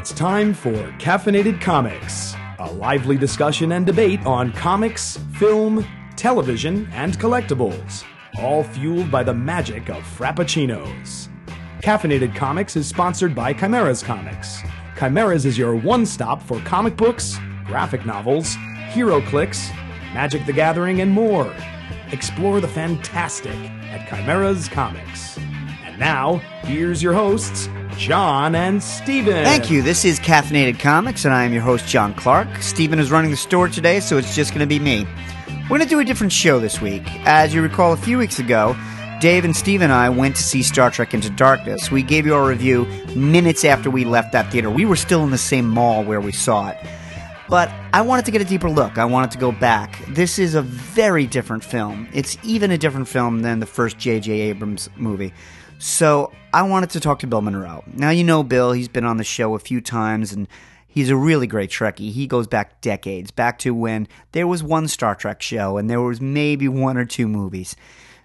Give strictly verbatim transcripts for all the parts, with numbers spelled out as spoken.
It's time for Caffeinated Comics, a lively discussion and debate on comics, film, television, and collectibles, all fueled by the magic of Frappuccinos. Caffeinated Comics is sponsored by Chimeras Comics. Chimeras is your one-stop for comic books, graphic novels, HeroClix, Magic the Gathering, and more. Explore the fantastic at Chimeras Comics. And now, here's your hosts, John and Steven. Thank you. This is Caffeinated Comics, and I am your host, John Clark. Steven is running the store today, so it's just going to be me. We're going to do a different show this week. As you recall, a few weeks ago, Dave and Steve and I went to see Star Trek Into Darkness. We gave you our review minutes after we left that theater. We were still in the same mall where we saw it. But I wanted to get a deeper look. I wanted to go back. This is a very different film. It's even a different film than the first J J Abrams movie. So I wanted to talk to Bill Monroe. Now, you know Bill. He's been on the show a few times, and he's a really great Trekkie. He goes back decades, back to when there was one Star Trek show and there was maybe one or two movies.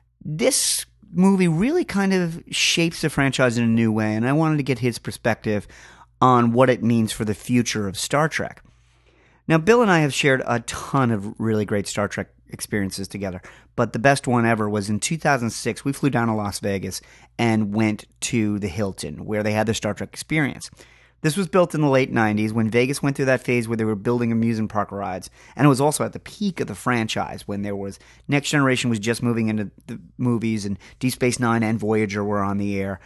This movie really kind of shapes the franchise in a new way, and I wanted to get his perspective on what it means for the future of Star Trek. Now, Bill and I have shared a ton of really great Star Trek experiences together, but the best one ever was in two thousand six. We flew down to Las Vegas and went to the Hilton, where they had their Star Trek experience. This was built in the late nineties when Vegas went through that phase where they were building amusement park rides, and it was also at the peak of the franchise when there was Next Generation was just moving into the movies, and Deep Space Nine and Voyager were on the air.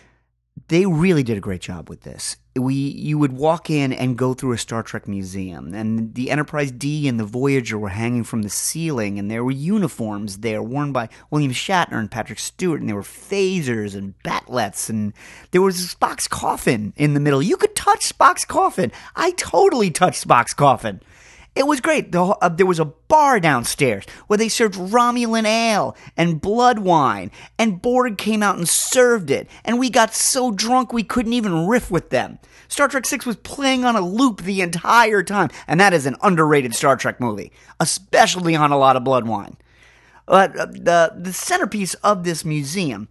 They really did a great job with this. We, you would walk in and go through a Star Trek museum, and the Enterprise D and the Voyager were hanging from the ceiling, and there were uniforms there worn by William Shatner and Patrick Stewart, and there were phasers and batlets, and there was Spock's coffin in the middle. You could touch Spock's coffin. I totally touched Spock's coffin. It was great. The, uh, there was a bar downstairs where they served Romulan ale and blood wine, and Borg came out and served it, and we got so drunk we couldn't even riff with them. Star Trek six was playing on a loop the entire time, and that is an underrated Star Trek movie, especially on a lot of blood wine. But uh, the, the centerpiece of this museum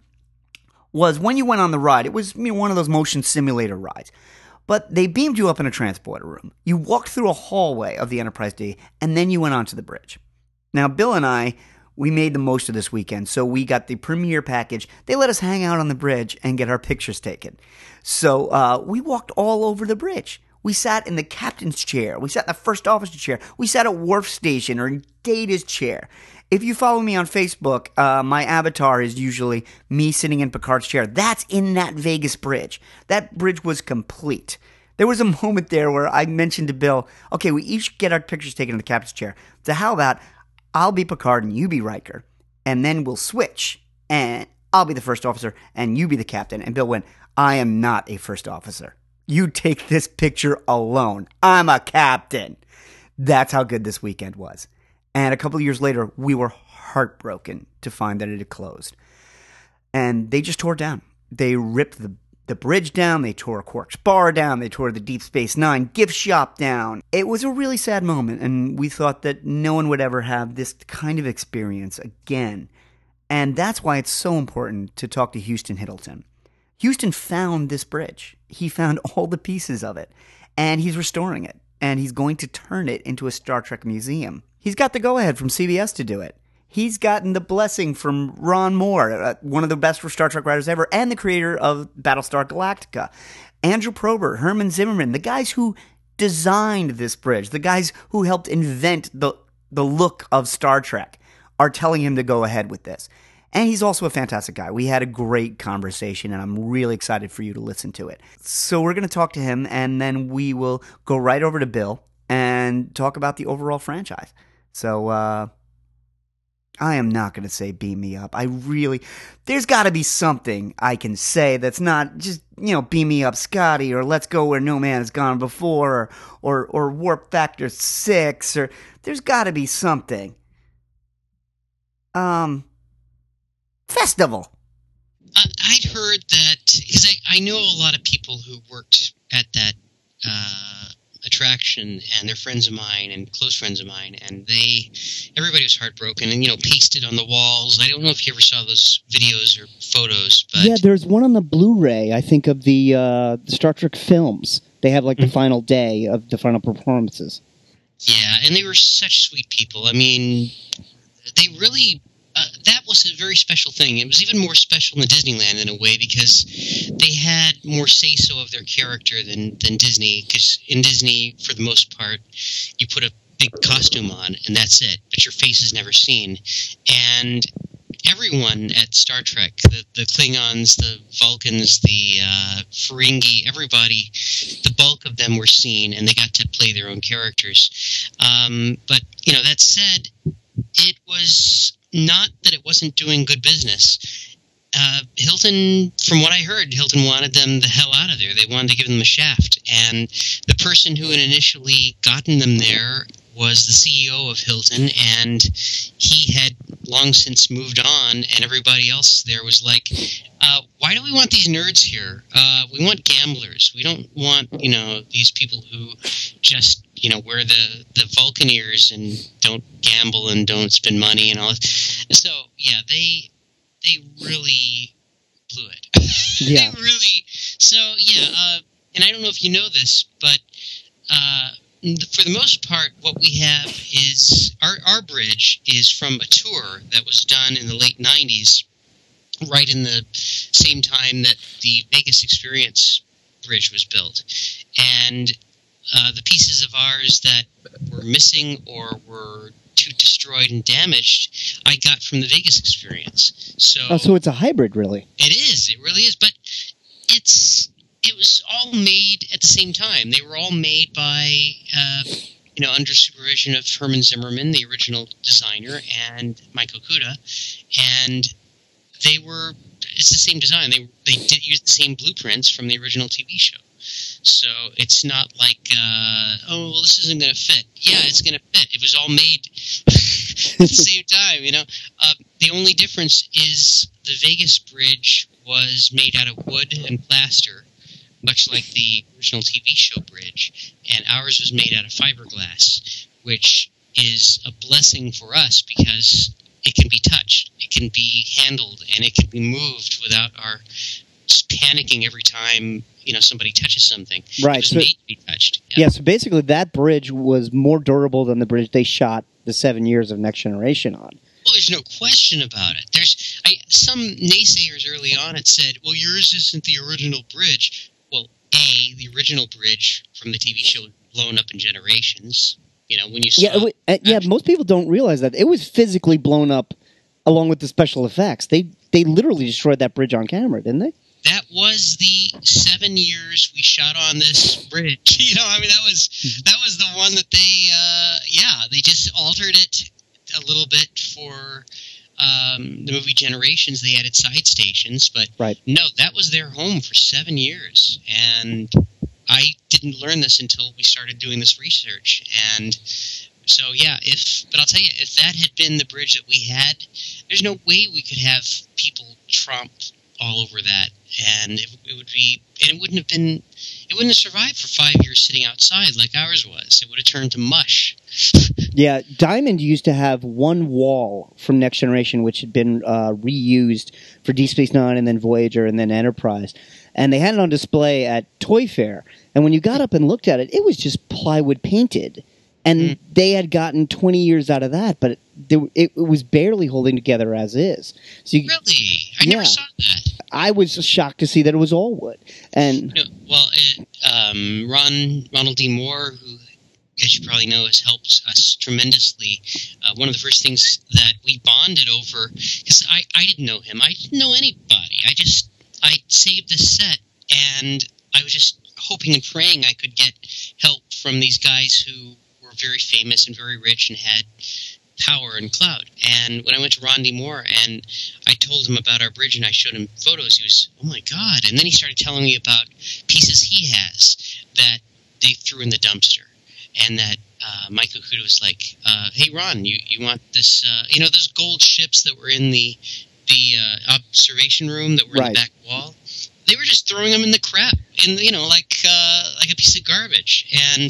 was when you went on the ride. It was, you know, one of those motion simulator rides. But they beamed you up in a transporter room. You walked through a hallway of the Enterprise D, and then you went onto the bridge. Now, Bill and I, we made the most of this weekend, so we got the premiere package. They let us hang out on the bridge and get our pictures taken. So uh, we walked all over the bridge. We sat in the captain's chair. We sat in the first officer chair. We sat at Worf Station or in Data's chair. If you follow me on Facebook, uh, my avatar is usually me sitting in Picard's chair. That's in that Vegas bridge. That bridge was complete. There was a moment there where I mentioned to Bill, okay, we each get our pictures taken in the captain's chair. So how about I'll be Picard and you be Riker, and then we'll switch, and I'll be the first officer and you be the captain. And Bill went, I am not a first officer. You take this picture alone. I'm a captain. That's how good this weekend was. And a couple of years later, we were heartbroken to find that it had closed. And they just tore it down. They ripped the, the bridge down. They tore Quark's bar down. They tore the Deep Space Nine gift shop down. It was a really sad moment, and we thought that no one would ever have this kind of experience again. And that's why it's so important to talk to Houston Hiddleton. Houston found this bridge. He found all the pieces of it, and he's restoring it. And he's going to turn it into a Star Trek museum. He's got the go-ahead from C B S to do it. He's gotten the blessing from Ron Moore, uh, one of the best Star Trek writers ever, and the creator of Battlestar Galactica. Andrew Probert, Herman Zimmerman, the guys who designed this bridge, the guys who helped invent the, the look of Star Trek, are telling him to go ahead with this. And he's also a fantastic guy. We had a great conversation, and I'm really excited for you to listen to it. So we're going to talk to him, and then we will go right over to Bill and talk about the overall franchise. So, uh, I am not going to say beam me up. I really, there's got to be something I can say that's not just, you know, beam me up Scotty, or let's go where no man has gone before, or, or, or warp factor six, or there's got to be something. Um, festival. Uh, I'd heard that, because I, I know a lot of people who worked at that, uh, attraction, and they're friends of mine and close friends of mine, and they, everybody was heartbroken and, you know, pasted on the walls. I don't know if you ever saw those videos or photos, but yeah, there's one on the Blu-ray, I think, of the uh, Star Trek films They have like the final day of the final performances. Yeah, and they were such sweet people. I mean, they really, uh, that was a very special thing. It was even more special in the Disneyland in a way because they had more say-so of their character than, than Disney, because in Disney, for the most part, you put a big costume on and that's it, but your face is never seen. And everyone at Star Trek, the, the Klingons, the Vulcans, the uh, Ferengi, everybody, the bulk of them were seen, and they got to play their own characters. Um, but, you know, that said, it was not that it wasn't doing good business. Uh, Hilton, from what I heard, Hilton wanted them the hell out of there. They wanted to give them a shaft. And the person who had initially gotten them there was the C E O of Hilton, and he had long since moved on, and everybody else there was like, uh, why do we want these nerds here? Uh, we want gamblers. We don't want, you know, these people who just, you know, wear the, the Vulcan ears and don't gamble and don't spend money and all this. So, yeah, they they really blew it. Yeah. They really, so, yeah, uh, and I don't know if you know this, but uh, for the most part, what we have is our, our bridge is from a tour that was done in the late nineties, right in the same time that the Vegas Experience Bridge was built. And uh, the pieces of ours that were missing or were too destroyed and damaged, I got from the Vegas Experience. So, oh, so it's a hybrid, really? It is. It really is. But it's... It was all made at the same time. They were all made by, uh, you know, under supervision of Herman Zimmerman, the original designer, and Mike Okuda. And they were, it's the same design. They they did use the same blueprints from the original T V show. So it's not like, uh, oh, well, this isn't going to fit. Yeah, it's going to fit. It was all made at the same time, you know. Uh, the only difference is the Vegas bridge was made out of wood and plaster, much like the original T V show bridge, and ours was made out of fiberglass, which is a blessing for us because it can be touched, it can be handled, and it can be moved without our just panicking every time, you know, somebody touches something. Right. It was so, made to be touched. Yeah. yeah, so basically that bridge was more durable than the bridge they shot the seven years of Next Generation on. Well, there's no question about it. There's I, some naysayers early on had said, well, yours isn't the original bridge. Well, A, the original bridge from the T V show was blown up in Generations. You know, when you saw... Yeah, it, uh, yeah, most people don't realize that. It was physically blown up along with the special effects. They they literally destroyed that bridge on camera, didn't they? That was the seven years we shot on this bridge. You know, I mean, that was that was the one that they, uh, yeah, they just altered it a little bit for... Um, the movie Generations. They added side stations, but right. no, that was their home for seven years. And I didn't learn this until we started doing this research. And so, yeah, if, but I'll tell you, if that had been the bridge that we had, there's no way we could have people tromp all over that. And it, it would be, and it wouldn't have been, it wouldn't have survived for five years sitting outside like ours was. It would have turned to mush. Yeah, Diamond used to have one wall from Next Generation, which had been uh, reused for Deep Space Nine and then Voyager and then Enterprise. And they had it on display at Toy Fair. And when you got up and looked at it, it was just plywood painted. And mm. they had gotten twenty years out of that, but it, it, it was barely holding together as is. So you, really? I yeah, never saw that. I was shocked to see that it was all wood. And you know, well, it, um, Ron Ronald D. Moore, who, as you probably know, has helped us tremendously. Uh, one of the first things that we bonded over, because I, I didn't know him. I didn't know anybody. I just, I saved this set, and I was just hoping and praying I could get help from these guys who were very famous and very rich and had power and clout. And when I went to Ron D. Moore and I told him about our bridge and I showed him photos, he was, oh my God. And then he started telling me about pieces he has that they threw in the dumpster. And that uh, Mike Okuda was like, uh, hey, Ron, you, you want this, uh, you know, those gold ships that were in the the uh, observation room that were right. in the back wall? They were just throwing them in the crap, in you know, like uh, like a piece of garbage. And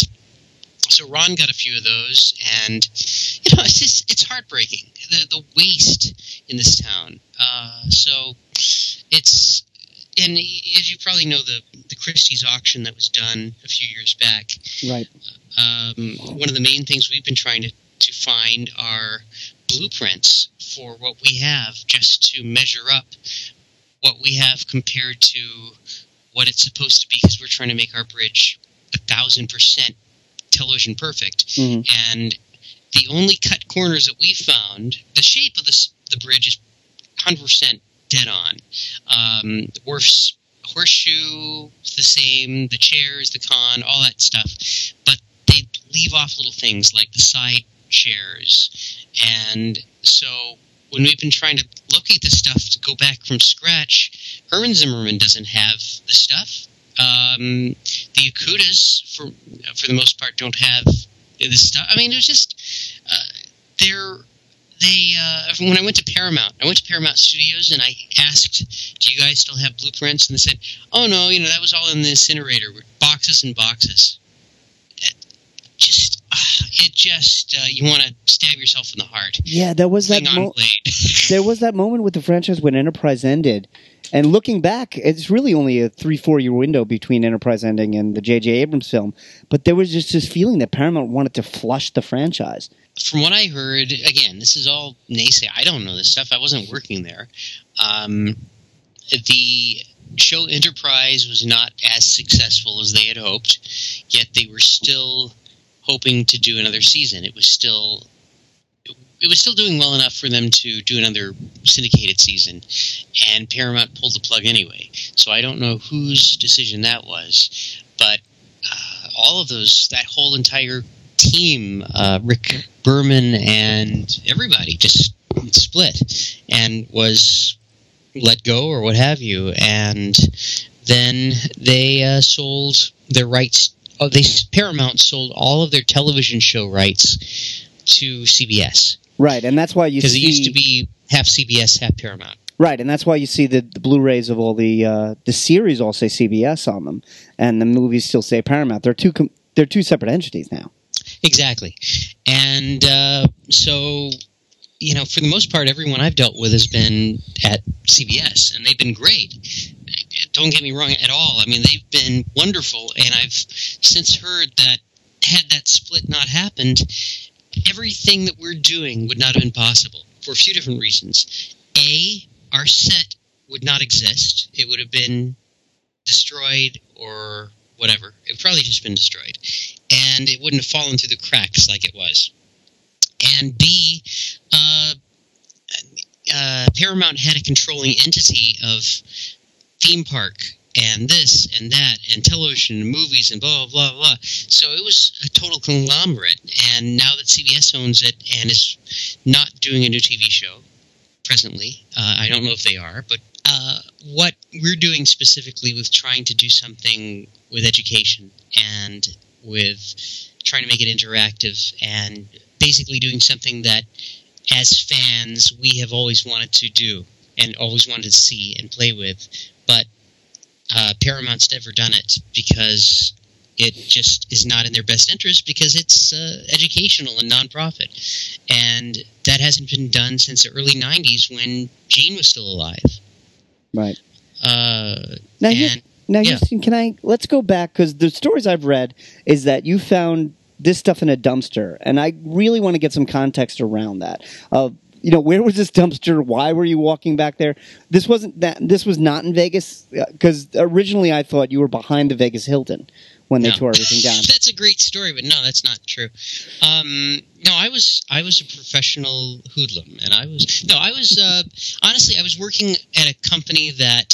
so Ron got a few of those, and you know, it's just it's heartbreaking the the waste in this town. Uh, so it's and as you probably know, the the Christie's auction that was done a few years back. Right. Um, one of the main things we've been trying to, to find are blueprints for what we have, just to measure up what we have compared to what it's supposed to be, because we're trying to make our bridge a thousand percent television perfect. Mm-hmm. And the only cut corners that we found, the shape of the, the bridge is one hundred percent dead on. Um, the wharf's horseshoe, the same, the chairs, the con, all that stuff. But they leave off little things like the side chairs. And so when we've been trying to locate this stuff to go back from scratch, Herman Zimmerman doesn't have the stuff. Um, the Okudas, for for the most part, don't have the stuff. I mean, there's just uh, they're they. Uh, when I went to Paramount, I went to Paramount Studios and I asked, "Do you guys still have blueprints?" And they said, "Oh no, you know that was all in the incinerator, with boxes and boxes." It just, uh, it just uh, you want to stab yourself in the heart. Yeah, there was that. Mo- there was that moment with the franchise when Enterprise ended. And looking back, it's really only a three, four-year window between Enterprise ending and the J J Abrams film. But there was just this feeling that Paramount wanted to flush the franchise. From what I heard, again, this is all naysay. I don't know this stuff. I wasn't working there. Um, the show Enterprise was not as successful as they had hoped, yet they were still hoping to do another season. It was still... It was still doing well enough for them to do another syndicated season, and Paramount pulled the plug anyway. So I don't know whose decision that was, but uh, all of those, that whole entire team, uh, Rick Berman and everybody just split and was let go or what have you. And then they uh, sold their rights. Oh, they Paramount sold all of their television show rights to C B S. Right, and that's why you see... Because it used to be half C B S, half Paramount. Right, and that's why you see the, the Blu-rays of all the uh, the series all say C B S on them, and the movies still say Paramount. They're two com- they're two separate entities now. Exactly, and uh, so you know, for the most part, everyone I've dealt with has been at C B S, and they've been great. Don't get me wrong at all. I mean, they've been wonderful, and I've since heard that had that split not happened, everything that we're doing would not have been possible for a few different reasons. A, our set would not exist. It would have been destroyed or whatever. It would probably just been destroyed. And it wouldn't have fallen through the cracks like it was. And B, uh, uh, Paramount had a controlling entity of theme park and this and that and television and movies and blah, blah, blah, blah. So it was a total conglomerate. And now that C B S owns it and is not doing a new T V show presently, uh, I don't know if they are, but uh, what we're doing specifically with trying to do something with education and with trying to make it interactive and basically doing something that as fans we have always wanted to do and always wanted to see and play with, but Uh, Paramount's never done it because it just is not in their best interest because it's uh, educational and nonprofit. And that hasn't been done since the early nineties when Gene was still alive. Right. Uh, now, and, you, now yeah. you, can I, let's go back, because the stories I've read is that you found this stuff in a dumpster, and I really want to get some context around that. Uh, You know, where was this dumpster? Why were you walking back there? This wasn't that. This was not in Vegas, because originally I thought you were behind the Vegas Hilton when they no. tore everything down. That's a great story, but no, that's not true. Um, no, I was I was a professional hoodlum, and I was no, I was uh, honestly I was working at a company that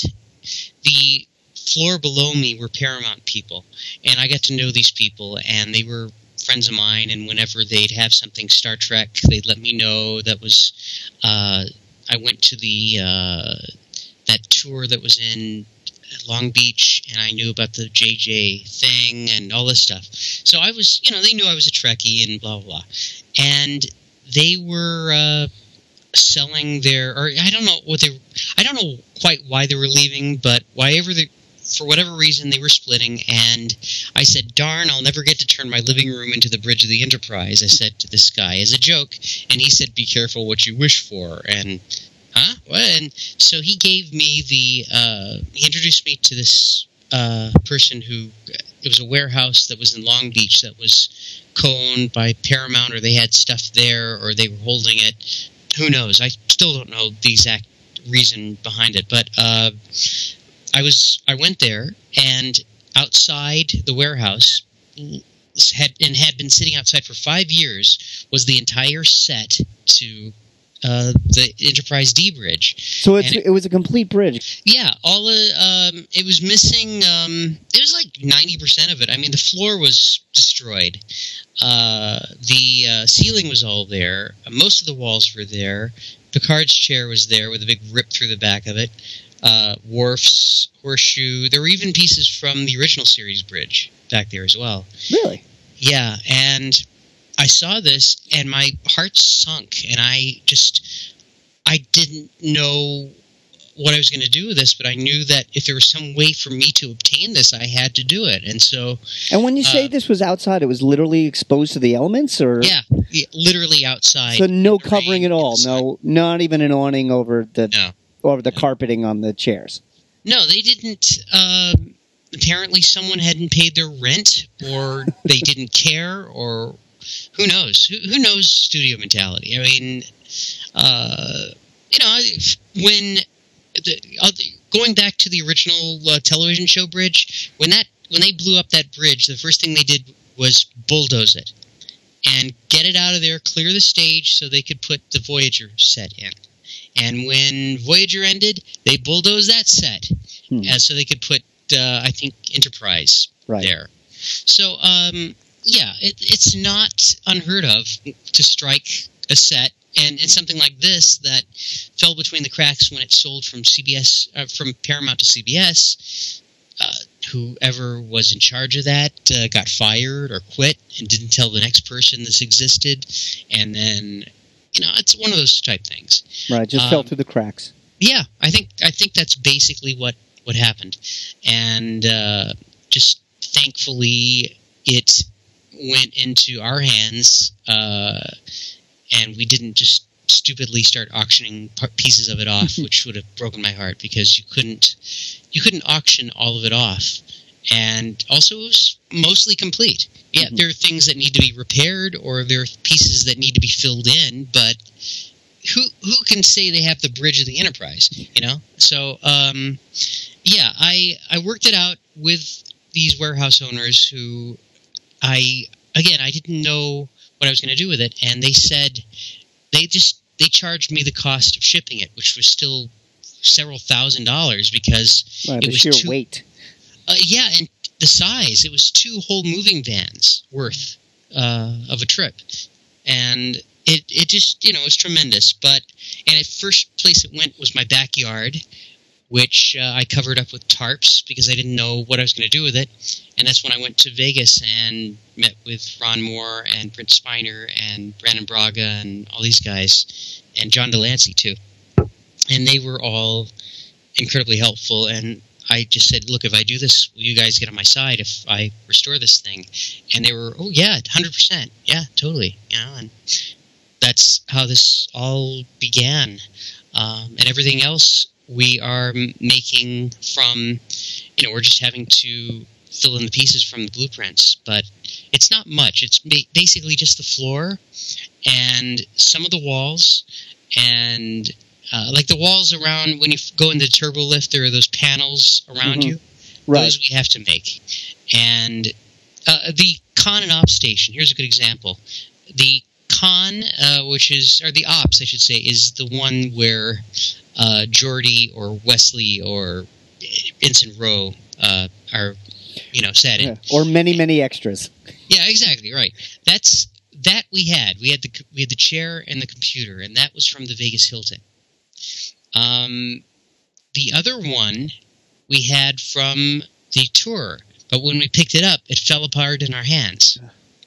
the floor below me were Paramount people, and I got to know these people, and they were friends of mine, and whenever they'd have something Star Trek, they'd let me know. That was uh, I went to the uh, that tour that was in Long Beach, and I knew about the J J thing and all this stuff. So I was, you know, they knew I was a Trekkie and blah, blah, blah. And they were uh, selling their, or I don't know what they, I don't know quite why they were leaving, but whatever they, for whatever reason, they were splitting, and I said, darn, I'll never get to turn my living room into the bridge of the Enterprise, I said to this guy as a joke, and he said, be careful what you wish for, and, huh? What? And so he gave me the, uh, he introduced me to this uh, person who, it was a warehouse that was in Long Beach that was co-owned by Paramount, or they had stuff there, or they were holding it. Who knows? I still don't know the exact reason behind it, but uh, I was I went there, and outside the warehouse had and had been sitting outside for five years was the entire set to uh, the Enterprise D bridge. So it's, it, it was a complete bridge. Yeah, all the, um, it was missing. Um, it was like ninety percent of it. I mean, the floor was destroyed. Uh, the uh, ceiling was all there. Most of the walls were there. Picard's chair was there with a big rip through the back of it. Uh, Worf's horseshoe. There were even pieces from the original series bridge back there as well. Really? Yeah, and I saw this, and my heart sunk, and I just, I didn't know what I was going to do with this, but I knew that if there was some way for me to obtain this, I had to do it, and so... And when you say uh, this was outside, it was literally exposed to the elements, or...? Yeah, yeah literally outside. So no covering at all? Inside. No, not even an awning over the... No. Over the carpeting on the chairs? No, they didn't... Uh, apparently someone hadn't paid their rent, or they didn't care, or... Who knows? Who, who knows studio mentality? I mean, uh, you know, when the, uh, going back to the original uh, television show bridge, when that when they blew up that bridge, the first thing they did was bulldoze it and get it out of there, clear the stage so they could put the Voyager set in. And when Voyager ended, they bulldozed that set hmm. uh, so they could put, uh, I think, Enterprise right. there. So, um... yeah, it, it's not unheard of to strike a set, and, and something like this that fell between the cracks when it sold from C B S, uh, from Paramount to C B S. Uh, whoever was in charge of that uh, got fired or quit and didn't tell the next person this existed, and then you know it's one of those type things. Right, just um, fell through the cracks. Yeah, I think I think that's basically what what happened, and uh, just thankfully it went into our hands, uh, and we didn't just stupidly start auctioning pieces of it off, which would have broken my heart because you couldn't you couldn't auction all of it off. And also, it was mostly complete. Yeah, mm-hmm. there are things that need to be repaired, or there are pieces that need to be filled in, but who who can say they have the bridge of the Enterprise? You know, so um, yeah, I I worked it out with these warehouse owners who. I, again, I didn't know what I was going to do with it, and they said, they just, they charged me the cost of shipping it, which was still several thousand dollars, because right, it the was sheer two, weight. Uh, yeah, and the size, it was two whole moving vans worth uh, of a trip, and it, it just, you know, it was tremendous, but, and the first place it went was my backyard, which uh, I covered up with tarps because I didn't know what I was going to do with it. And that's when I went to Vegas and met with Ron Moore and Brent Spiner and Brandon Braga and all these guys, and John Delancey too. And they were all incredibly helpful. And I just said, look, if I do this, will you guys get on my side if I restore this thing? And they were, oh, yeah, one hundred percent. Yeah, totally. You know, and that's how this all began. Um, and everything else we are making from, you know, we're just having to fill in the pieces from the blueprints, but it's not much. It's ba- basically just the floor and some of the walls, and uh, like the walls around when you go in the turbo lift, there are those panels around mm-hmm. you. Right. Those we have to make. And uh, the con and op station, here's a good example. The con, uh, which is, or the ops, I should say, is the one where uh, Geordi or Wesley or Ensign Rowe uh, are, you know, sat in. Yeah. Or many, many extras. Yeah, exactly, right. That's that we had. We had the we had the chair and the computer, and that was from the Vegas Hilton. Um, the other one we had from the tour, but when we picked it up, it fell apart in our hands.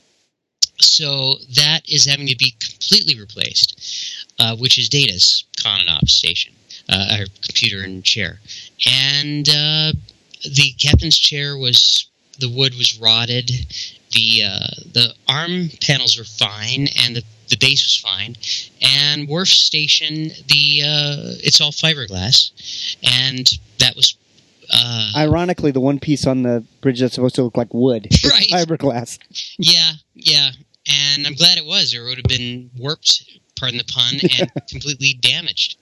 So that is having to be completely replaced, uh, which is Data's con and op station, uh, our computer and chair. And uh, the captain's chair was, the wood was rotted, the uh, the arm panels were fine, and the, the base was fine. And Worf's station, the uh, it's all fiberglass, and that was Uh, Ironically, the one piece on the bridge that's supposed to look like wood is Right. fiberglass. yeah, yeah. And I'm glad it was, or it would have been warped, pardon the pun, and completely damaged.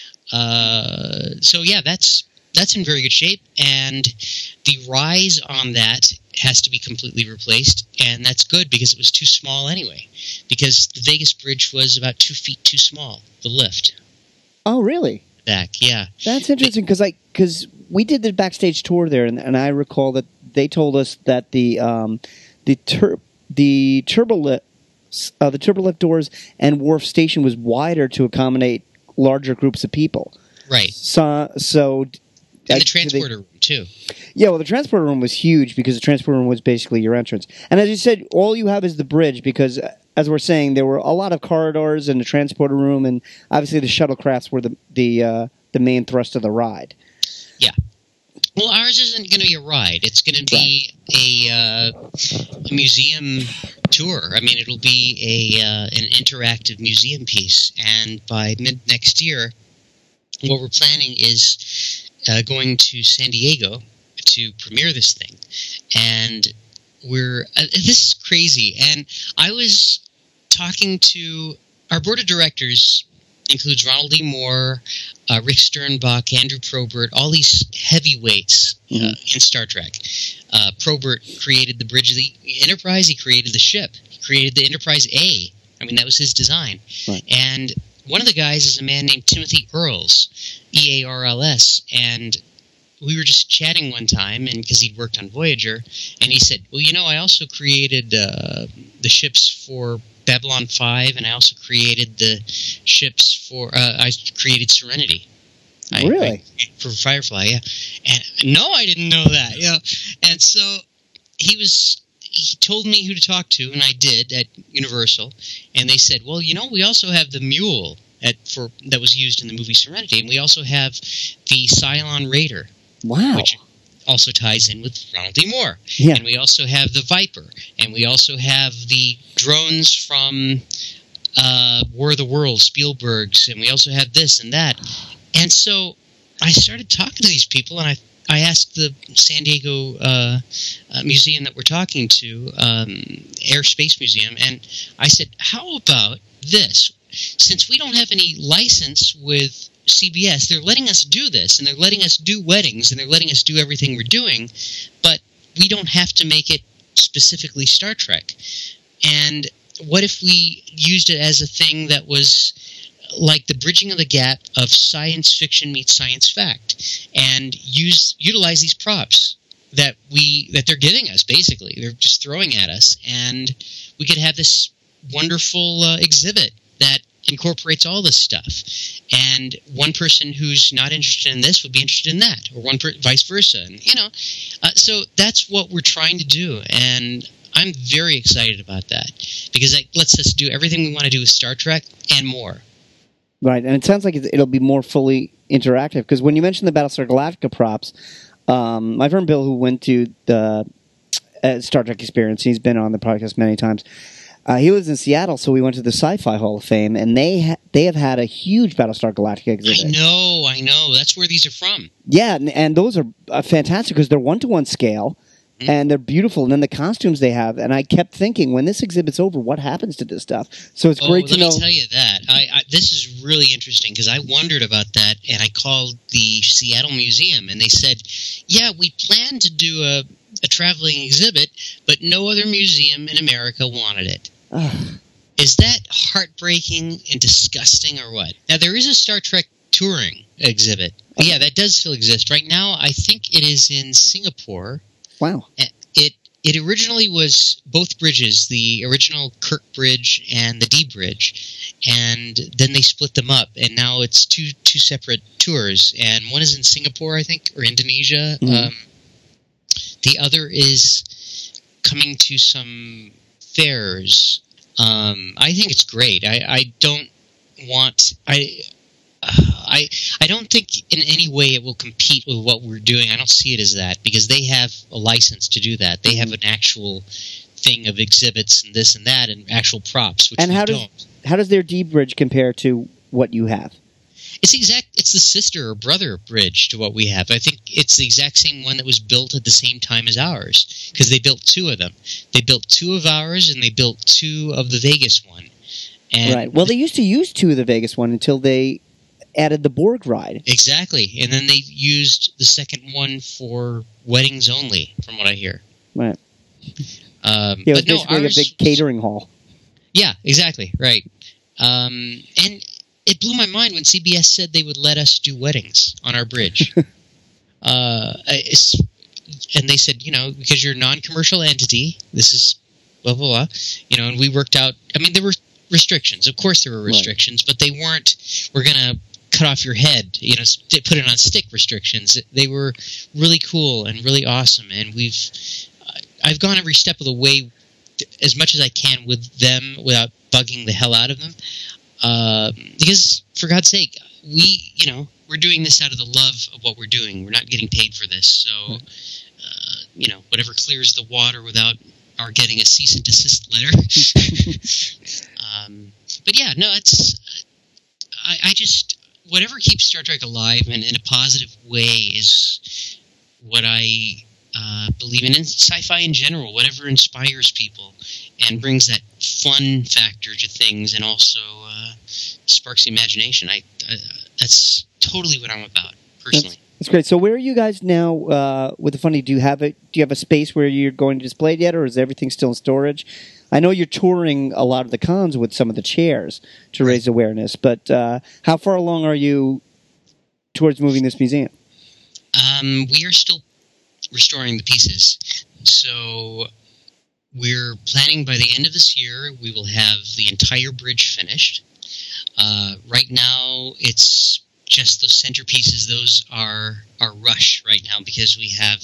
Uh, so, yeah, that's that's in very good shape. And the rise on that has to be completely replaced. And that's good because it was too small anyway. Because the Vegas Bridge was about two feet too small, the lift Oh, really? back, yeah. That's interesting because I because we did the backstage tour there, and, and I recall that they told us that the um, the tur- the turbolift uh, the turbolift doors and wharf station was wider to accommodate larger groups of people. Right. So so And I- the transporter room, too. yeah, well, the transporter room was huge because the transporter room was basically your entrance. And as you said, all you have is the bridge because, uh, as we're saying, there were a lot of corridors in the transporter room, and obviously the shuttlecrafts were the the uh, the main thrust of the ride. Yeah. Well, ours isn't going to be a ride. It's going to be a, uh, a museum tour. I mean, it'll be a uh, an interactive museum piece. And by mid next year, what we're planning is uh, going to San Diego to premiere this thing. And we're uh, this is crazy. And I was talking to our board of directors. Includes Ronald D. Moore, uh, Rick Sternbach, Andrew Probert, all these heavyweights uh, Mhm. in Star Trek. Uh, Probert created the bridge of the Enterprise. He created the ship. He created the Enterprise A. I mean, that was his design. Right. And one of the guys is a man named Timothy Earls, E A R L S. And we were just chatting one time, and because he'd worked on Voyager, and he said, well, you know, I also created uh, the ships for Babylon five, and I also created the ships for, uh, I created Serenity. I, Really? I, for Firefly, yeah. And no, I didn't know that, yeah. And so he was, he told me who to talk to, and I did at Universal, and they said, well, you know, we also have the mule at for that was used in the movie Serenity, and we also have the Cylon Raider, Wow. which also ties in with Ronald D. Moore. Yeah. And we also have the Viper. And we also have the drones from uh, War of the Worlds, Spielberg's. And we also have this and that. And so I started talking to these people, and I I asked the San Diego uh, uh, museum that we're talking to, um, Air Space Museum, and I said, how about this? Since we don't have any license with C B S, they're letting us do this, and they're letting us do weddings, and they're letting us do everything we're doing, but we don't have to make it specifically Star Trek. And what if we used it as a thing that was like the bridging of the gap of science fiction meets science fact, and use utilize these props that we that they're giving us, basically. They're just throwing at us, and we could have this wonderful uh, exhibit that incorporates all this stuff. And one person who's not interested in this would be interested in that, or one per- vice versa. And, you know, uh, so that's what we're trying to do, and I'm very excited about that because it lets us do everything we want to do with Star Trek and more. Right, and it sounds like it'll be more fully interactive because when you mentioned the Battlestar Galactica props, um, my friend Bill, who went to the uh, Star Trek Experience, he's been on the podcast many times. Uh, he lives in Seattle, so we went to the Sci-Fi Hall of Fame, and they ha- they have had a huge Battlestar Galactica exhibit. I know, I know. That's where these are from. Yeah, and, and those are uh, fantastic because they're one-to-one scale, Mm. and they're beautiful. And then the costumes they have, and I kept thinking, when this exhibit's over, what happens to this stuff? So it's Oh, great to let know. me tell you that. I, I, this is really interesting because I wondered about that, and I called the Seattle Museum, and they said, yeah, we plan to do a, a traveling exhibit, but no other museum in America wanted it. Ugh. Is that heartbreaking and disgusting or what? Now, there is a Star Trek touring exhibit. Yeah, that does still exist. Right now, I think it is in Singapore. Wow. It it originally was both bridges, the original Kirk Bridge and the D Bridge, and then they split them up, and now it's two two separate tours, and one is in Singapore, I think, or Indonesia. Mhm. Um, the other is coming to some fairs. Um, I think it's great. I, I don't want I. I I don't think in any way it will compete with what we're doing. I don't see it as that because they have a license to do that. They have an actual thing of exhibits and this and that and actual props, which And we how does don't. how does their D Bridge compare to what you have? It's the exact. It's the sister or brother bridge to what we have. I think it's the exact same one that was built at the same time as ours, because they built two of them. They built two of ours, and they built two of the Vegas one. And right. Well, they used to use two of the Vegas one until they added the Borg ride. Exactly, and then they used the second one for weddings only, from what I hear. Right. Um, yeah, it was but no, basically ours, a big catering hall. Yeah, exactly. Right. Um, and it blew my mind when C B S said they would let us do weddings on our bridge. uh, it's, and they said, you know, because you're a non-commercial entity, this is blah, blah, blah. You know, and we worked out, I mean, there were restrictions. Of course there were restrictions, right. But they weren't, we're going to cut off your head, you know, st- put it on stick restrictions. They were really cool and really awesome, and we've, I've gone every step of the way as much as I can with them without bugging the hell out of them. Uh, because, for God's sake, we, you know, we're doing this out of the love of what we're doing. We're not getting paid for this. So, uh, you know, whatever clears the water without our getting a cease and desist letter. um, but yeah, no, it's, I, I just, whatever keeps Star Trek alive and in a positive way is what I uh, believe in. And sci-fi in general, whatever inspires people and brings that fun factor to things and also uh, sparks the imagination. I, I that's totally what I'm about, personally. That's, that's great. So where are you guys now uh, with the Funny? Do you have it? Do you have a space where you're going to display it yet, or is everything still in storage? I know you're touring a lot of the cons with some of the chairs to right. raise awareness, but uh, how far along are you towards moving this museum? Um, we are still restoring the pieces. So we're planning by the end of this year, we will have the entire bridge finished. Uh, right now, it's just those centerpieces. Those are our rush right now because we have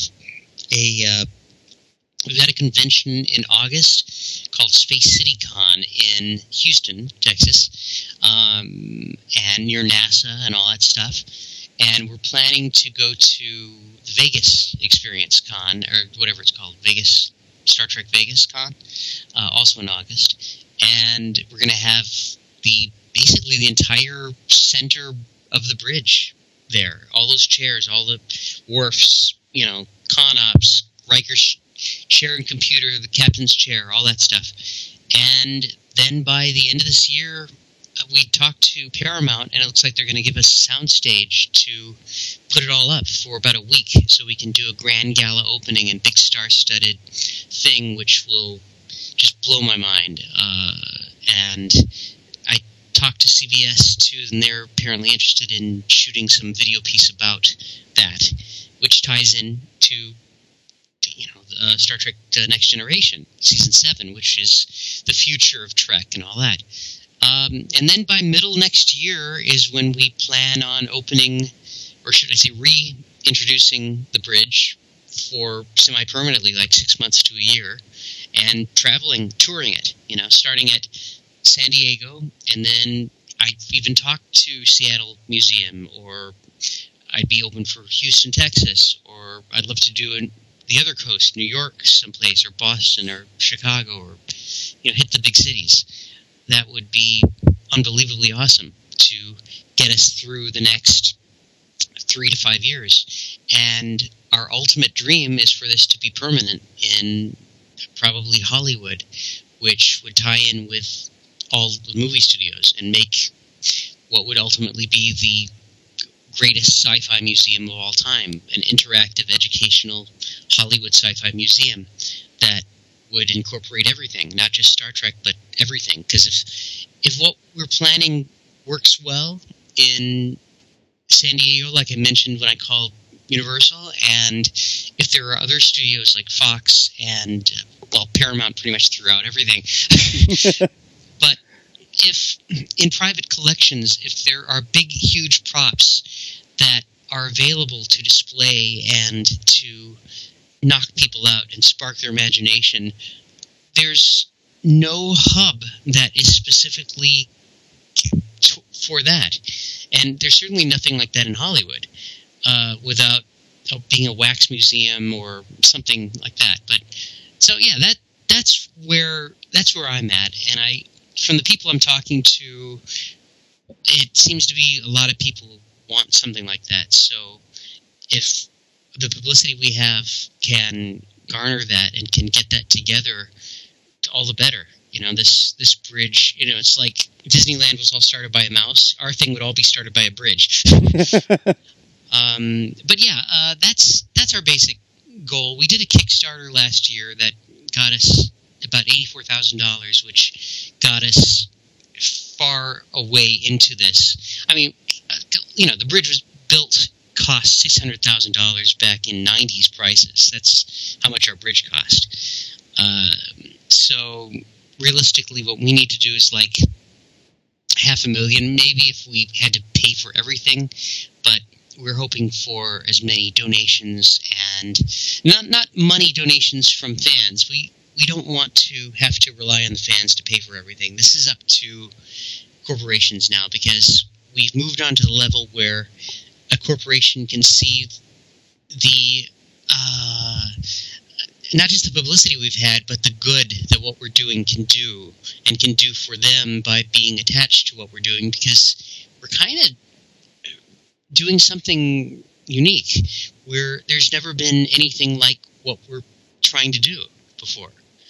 a uh, we've got a convention in August called Space City Con in Houston, Texas, um, and near NASA and all that stuff. And we're planning to go to the Vegas Experience Con, or whatever it's called, Vegas Star Trek Vegas Con, uh, also in August. And we're going to have the basically the entire center of the bridge there. All those chairs, all the wharfs, you know, con ops, Riker's chair and computer, the captain's chair, all that stuff. And then by the end of this year, uh, we talked to Paramount, and it looks like they're going to give us a soundstage to put it all up for about a week so we can do a grand gala opening and big star-studded thing, which will just blow my mind. Uh, and I talked to C B S, too, and they're apparently interested in shooting some video piece about that, which ties in to, you know, uh, Star Trek uh, Next Generation, Season seven, which is the future of Trek and all that. Um, and then by middle next year is when we plan on opening, or should I say reintroducing the bridge for semi-permanently, like six months to a year, and traveling, touring it, you know, starting at San Diego, and then I've even talked to Seattle Museum, or I'd be open for Houston, Texas, or I'd love to do an, the other coast, New York someplace, or Boston, or Chicago, or, you know, hit the big cities. That would be unbelievably awesome to get us through the next three to five years. And our ultimate dream is for this to be permanent in probably Hollywood, which would tie in with all the movie studios and make what would ultimately be the greatest sci-fi museum of all time, an interactive, educational Hollywood sci-fi museum that would incorporate everything, not just Star Trek, but everything. Because if if what we're planning works well in San Diego, like I mentioned when I called Universal, and if there are other studios like Fox and, well, Paramount pretty much threw out everything. But if in private collections, if there are big, huge props that are available to display and to knock people out and spark their imagination, there's no hub that is specifically t- for that. And there's certainly nothing like that in Hollywood uh, without uh, being a wax museum or something like that. But so yeah, that that's where that's where I'm at. And I, from the people I'm talking to, it seems to be a lot of people want something like that. So if the publicity we have can garner that and can get that together, all the better. You know, this this bridge, you know, it's like Disneyland was all started by a mouse. Our thing would all be started by a bridge. um, but yeah, uh, that's that's our basic goal. We did a Kickstarter last year that got us about eighty-four thousand dollars, which got us far away into this. I mean, you know, the bridge was built, cost six hundred thousand dollars back in nineties prices. That's how much our bridge cost. Uh, so realistically, what we need to do is like half a million, maybe, if we had to pay for everything. But we're hoping for as many donations, and not not money donations from fans. We we don't want to have to rely on the fans to pay for everything. This is up to corporations now, because we've moved on to the level where a corporation can see the uh, not just the publicity we've had, but the good that what we're doing can do, and can do for them by being attached to what we're doing, because we're kind of doing something unique. We're, there's never been anything like what we're trying to do before.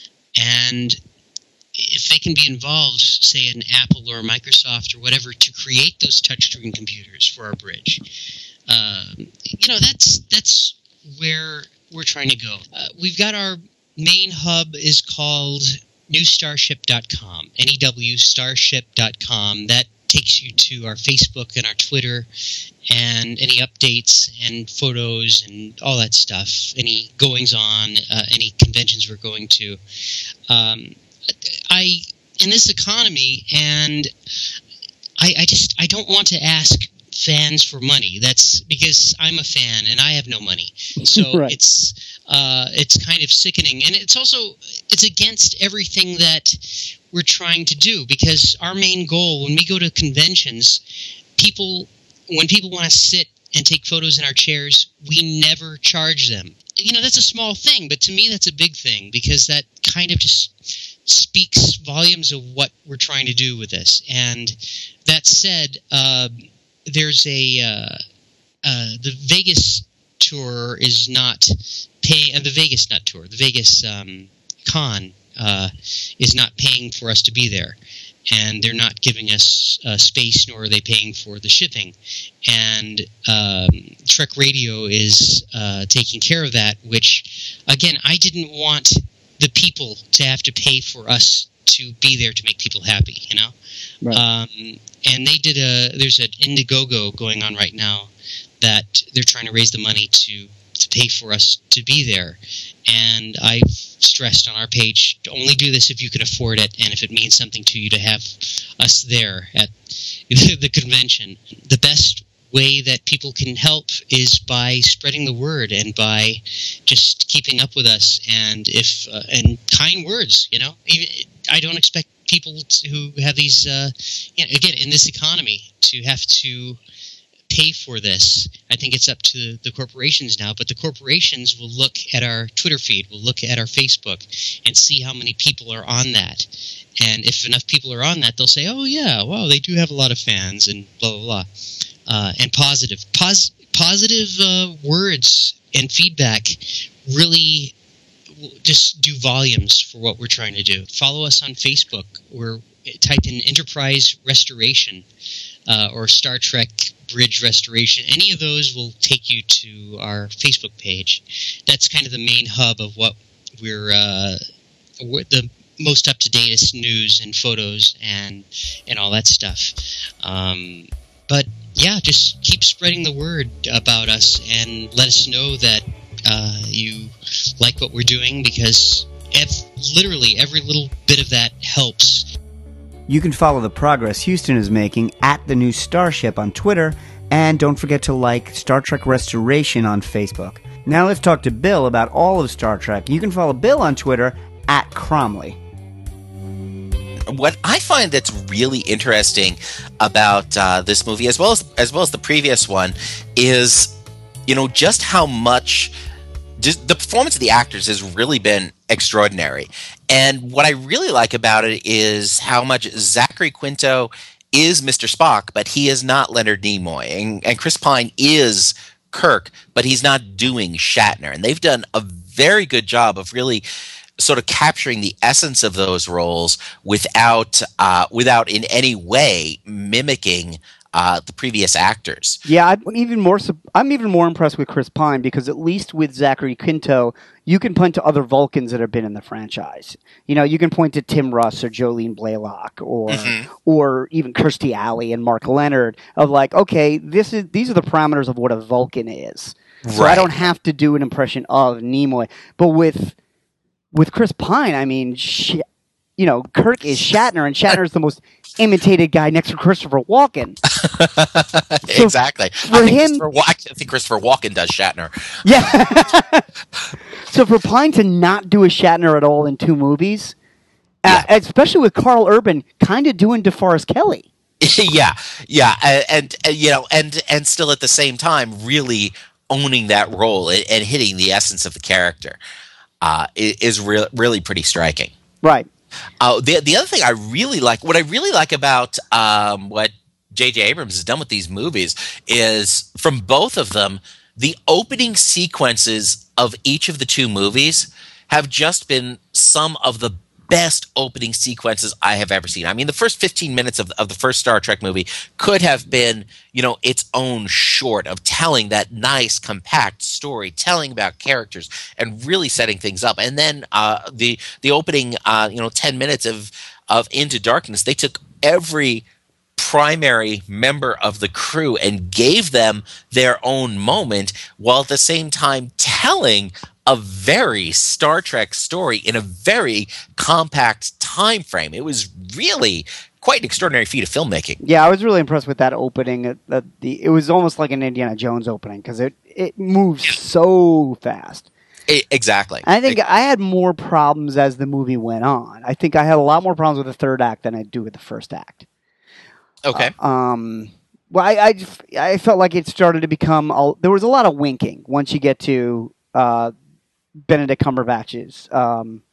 And if they can be involved, say an Apple or a Microsoft or whatever, to create those touchscreen computers for our bridge, uh, you know, that's that's where we're trying to go. Uh, we've got our main hub is called new starship dot com, N E W starship dot com. That takes you to our Facebook and our Twitter and any updates and photos and all that stuff, any goings on, uh, any conventions we're going to. Um, I in this economy, and I, I just I don't want to ask fans for money. That's because I'm a fan and I have no money. So right. it's uh, it's kind of sickening, and it's also it's against everything that we're trying to do, because our main goal when we go to conventions, people when people want to sit and take photos in our chairs, we never charge them. You know, that's a small thing, but to me that's a big thing, because that kind of just speaks volumes of what we're trying to do with this. And that said, uh, there's a uh, uh, the Vegas tour is not paying. Uh, the Vegas not tour, the Vegas um, con uh, is not paying for us to be there, and they're not giving us uh, space, nor are they paying for the shipping. And um, Trek Radio is uh, taking care of that. Which, again, I didn't want the people to have to pay for us to be there to make people happy, you know? Right. Um, and they did a, there's an Indiegogo going on right now that they're trying to raise the money to, to pay for us to be there. And I've stressed on our page to only do this if you can afford it, and if it means something to you to have us there at the convention. The best way that people can help is by spreading the word and by just keeping up with us, and if uh, and kind words. You know, even, I don't expect people to, who have these uh, you know, again in this economy to have to pay for this. I think it's up to the corporations now, but the corporations will look at our Twitter feed, will look at our Facebook, and see how many people are on that. And if enough people are on that, they'll say, "Oh yeah, wow, they do have a lot of fans," and blah blah blah. Uh, and positive, pos- positive uh, words and feedback really just do volumes for what we're trying to do. Follow us on Facebook, or type in Enterprise Restoration uh, or Star Trek Bridge Restoration. Any of those will take you to our Facebook page. That's kind of the main hub of what we're, uh, we're the most up-to-date news and photos and and all that stuff. Um, but yeah, just keep spreading the word about us and let us know that uh, you like what we're doing, because ev- literally every little bit of that helps. You can follow the progress Houston is making at the new Starship on Twitter, and don't forget to like Star Trek Restoration on Facebook. Now let's talk to Bill about all of Star Trek. You can follow Bill on Twitter at Cromley. What I find that's really interesting about uh, this movie, as well as as well as the previous one, is, you know, just how much just the performance of the actors has really been extraordinary. And what I really like about it is how much Zachary Quinto is Mister Spock, but he is not Leonard Nimoy, and, and Chris Pine is Kirk, but he's not doing Shatner. And they've done a very good job of really sort of capturing the essence of those roles without uh, without in any way mimicking uh, the previous actors. Yeah, I'm even more. I'm even more impressed with Chris Pine because at least with Zachary Quinto, you can point to other Vulcans that have been in the franchise. You know, you can point to Tim Russ or Jolene Blalock or mm-hmm. or even Kirstie Alley and Mark Leonard of like, okay, this is these are the parameters of what a Vulcan is. So right. I don't have to do an impression of Nimoy, but with with Chris Pine, I mean, sh- you know, Kirk is Shatner, and Shatner is the most imitated guy next to Christopher Walken. So exactly. For I think, him, Christopher Walken, I think Christopher Walken does Shatner. Yeah. So for Pine to not do a Shatner at all in two movies, yeah. uh, especially with Carl Urban kind of doing DeForest Kelly. yeah, yeah, and, and, and you know, and and still at the same time really owning that role and, and hitting the essence of the character uh, is re- really pretty striking. Right. Uh, the the other thing I really like, what I really like about um, what J J Abrams has done with these movies is, from both of them, the opening sequences of each of the two movies have just been some of the best opening sequences I have ever seen. I mean, the first fifteen minutes of, of the first Star Trek movie could have been, you know, its own short of telling that nice, compact story, telling about characters and really setting things up. And then uh, the the opening, uh, you know, ten minutes of of Into Darkness, they took every primary member of the crew and gave them their own moment, while at the same time telling a very Star Trek story in a very compact time frame. It was really quite an extraordinary feat of filmmaking. Yeah, I was really impressed with that opening. It, uh, the, it was almost like an Indiana Jones opening because it, it moves so fast. It, exactly. I think it, I had more problems as the movie went on. I think I had a lot more problems with the third act than I do with the first act. Okay. Uh, um. Well, I, I, just, I felt like it started to become... A, there was a lot of winking once you get to... Uh, Benedict Cumberbatch's um,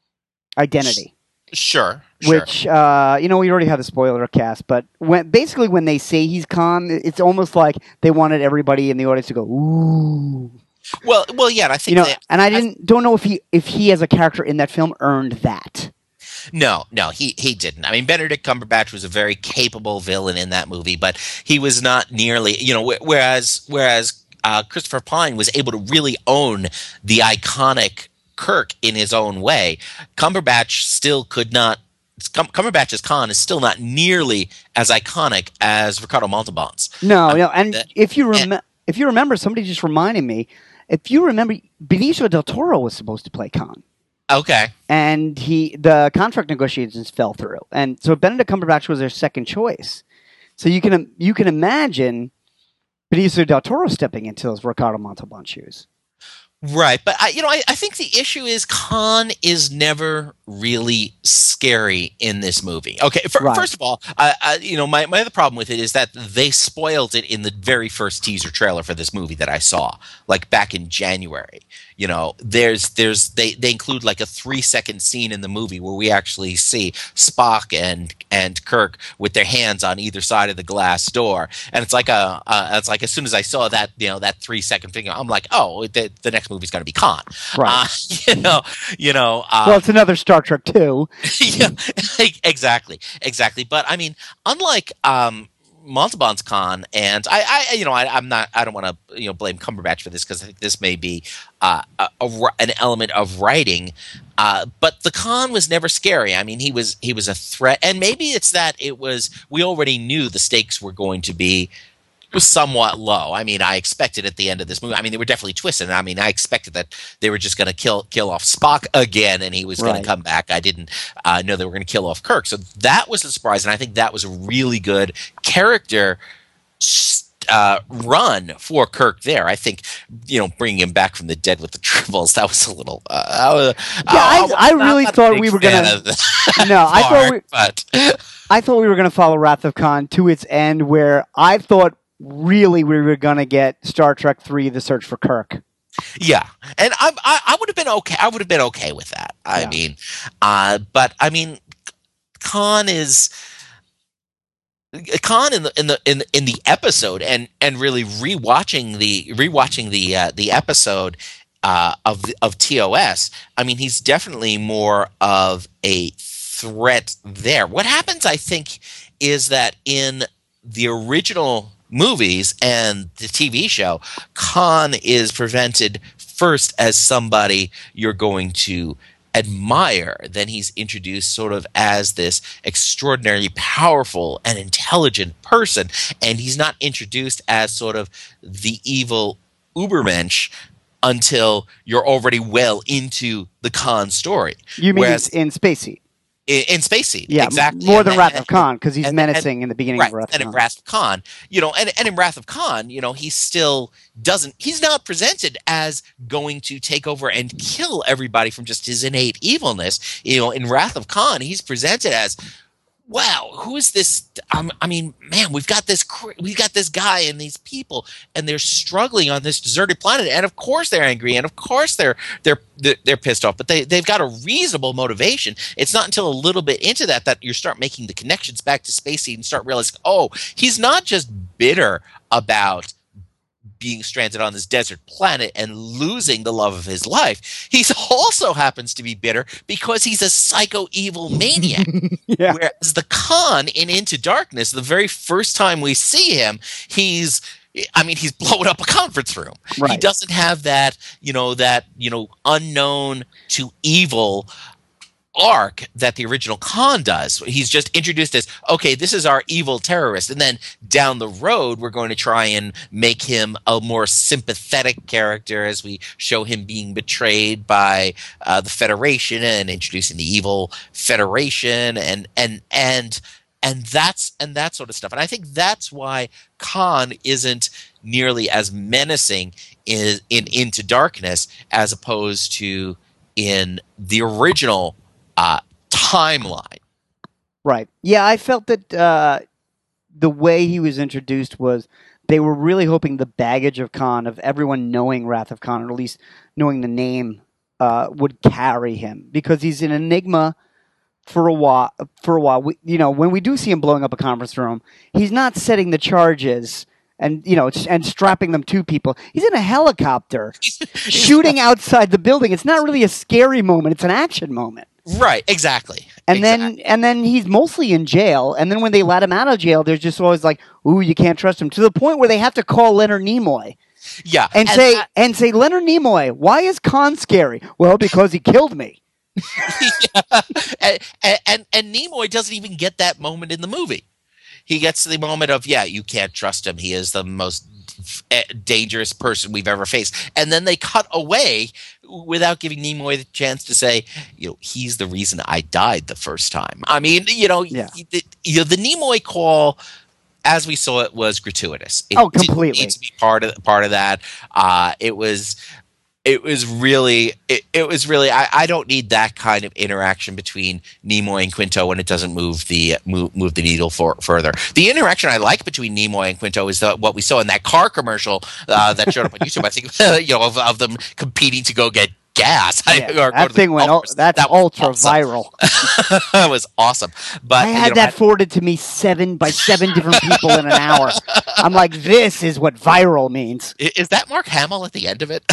identity. Sure, sure. Which, uh, you know, we already have the spoiler cast, but when basically when they say he's Khan, it's almost like they wanted everybody in the audience to go, ooh. Well, well, yeah, and I think... You know, that, and I didn't I, don't know if he if he as a character in that film earned that. No, no, he, he didn't. I mean, Benedict Cumberbatch was a very capable villain in that movie, but he was not nearly, you know, whereas whereas Uh, Christopher Pine was able to really own the iconic Kirk in his own way. Cumberbatch still could not. Cum- Cumberbatch's Khan is still not nearly as iconic as Ricardo Montalban's. No, um, no, and the, if you rem- if you remember, somebody just reminded me. If you remember, Benicio del Toro was supposed to play Khan. Okay, and he the contract negotiations fell through, and so Benedict Cumberbatch was their second choice. So you can you can imagine Benicio del Toro stepping into those Ricardo Montalban shoes. Right, but I, you know, I, I think the issue is Khan is never really scary in this movie. Okay, for, right. First of all, I, I, you know, my, my other problem with it is that they spoiled it in the very first teaser trailer for this movie that I saw, like back in January. You know, there's there's they, they include like a three second scene in the movie where we actually see Spock and and Kirk with their hands on either side of the glass door, and it's like a uh, it's like as soon as I saw that, you know, that three second thing, I'm like, oh, the, the next movie's going to be Khan, right? Uh, you know, you know. Uh, well, it's another Star Trek two. Yeah, exactly, exactly. But I mean, unlike um, Montalban's Khan, and I, I you know, I, I'm not, I don't want to, you know, blame Cumberbatch for this because I think this may be uh, a, a, an element of writing. Uh, but the Khan was never scary. I mean, he was he was a threat, and maybe it's that it was we already knew the stakes were going to be was somewhat low. I mean, I expected at the end of this movie. I mean, they were definitely twisted. I mean, I expected that they were just going to kill kill off Spock again, and he was going right. to come back. I didn't uh, know they were going to kill off Kirk, so that was a surprise, and I think that was a really good character uh, run for Kirk there. I think, you know, bringing him back from the dead with the tribbles, that was a little. Uh, I was, yeah, I, I, I really thought we were going to. No, I thought we. But I thought we were going to follow Wrath of Khan to its end, where I thought. Really, we were going to get Star Trek three: The Search for Kirk. Yeah, and I, I, I would have been okay. I would have been okay with that. I yeah. mean, uh, but I mean, Khan is Khan in the in the in the, in the episode, and and really rewatching the rewatching the uh, the episode uh, of the, of T O S. I mean, he's definitely more of a threat there. What happens, I think, is that in the original movies and the T V show, Khan is presented first as somebody you're going to admire. Then he's introduced sort of as this extraordinarily powerful and intelligent person, and he's not introduced as sort of the evil Ubermensch until you're already well into the Khan story. You mean Whereas, in Space Heat? in, in Space Heat, Yeah, exactly. more And- than Wrath and- of Khan, because he's and- menacing and- in the beginning right, of Wrath of and Khan. in Wrath of Khan, you know, and, and in Wrath of Khan, you know, he still doesn't, he's not presented as going to take over and kill everybody from just his innate evilness. You know, in Wrath of Khan, he's presented as, wow, who is this? Um, I mean, man, we've got this, cr- we've got this guy and these people, and they're struggling on this deserted planet, and of course they're angry, and of course they're they're they're, they're pissed off, but they they've got a reasonable motivation. It's not until a little bit into that that you start making the connections back to Space Heat and start realizing, oh, he's not just bitter about being stranded on this desert planet and losing the love of his life. He also happens to be bitter because he's a psycho evil maniac. Yeah. Whereas the Khan in Into Darkness, the very first time we see him, he's I mean, he's blowing up a conference room. He Right. doesn't have that, you know, that, you know, unknown to evil arc that the original Khan does. He's just introduced as, okay, this is our evil terrorist, and then down the road we're going to try and make him a more sympathetic character as we show him being betrayed by uh, the Federation and introducing the evil Federation and and and and that's and that sort of stuff. And I think that's why Khan isn't nearly as menacing in, in Into Darkness as opposed to in the original uh, timeline. Right. Yeah, I felt that uh, the way he was introduced was they were really hoping the baggage of Khan, of everyone knowing Wrath of Khan, or at least knowing the name, uh, would carry him because he's an enigma for a while. For a while, we, you know, when we do see him blowing up a conference room, he's not setting the charges and you know and strapping them to people. He's in a helicopter shooting outside the building. It's not really a scary moment; it's an action moment. Right, exactly. And exactly. then and then he's mostly in jail. And then when they let him out of jail, there's just always like, ooh, you can't trust him. To the point where they have to call Leonard Nimoy yeah, and, say that- and say, Leonard Nimoy, why is Khan scary? Well, because he killed me. yeah. and, and and Nimoy doesn't even get that moment in the movie. He gets the moment of, yeah, you can't trust him. He is the most f- dangerous person we've ever faced. And then they cut away without giving Nimoy the chance to say, you know, he's the reason I died the first time. I mean, you know, Yeah. the, you know, the Nimoy call, as we saw it, was gratuitous. It Oh, didn't completely. need to be part of part of that. Uh, it was. It was really, it, it was really. I, I don't need that kind of interaction between Nimoy and Quinto when it doesn't move the move, move the needle for, further. The interaction I like between Nimoy and Quinto is the, what we saw in that car commercial uh, that showed up on YouTube. I think you know of, of them competing to go get gas. Yeah, or go to that the thing went. golf ul- course. that's That was ultra awesome. viral. That was awesome. But I you had know, that forwarded to me seven by seven different people in an hour. I'm like, this is what viral means. I- Is that Mark Hamill at the end of it?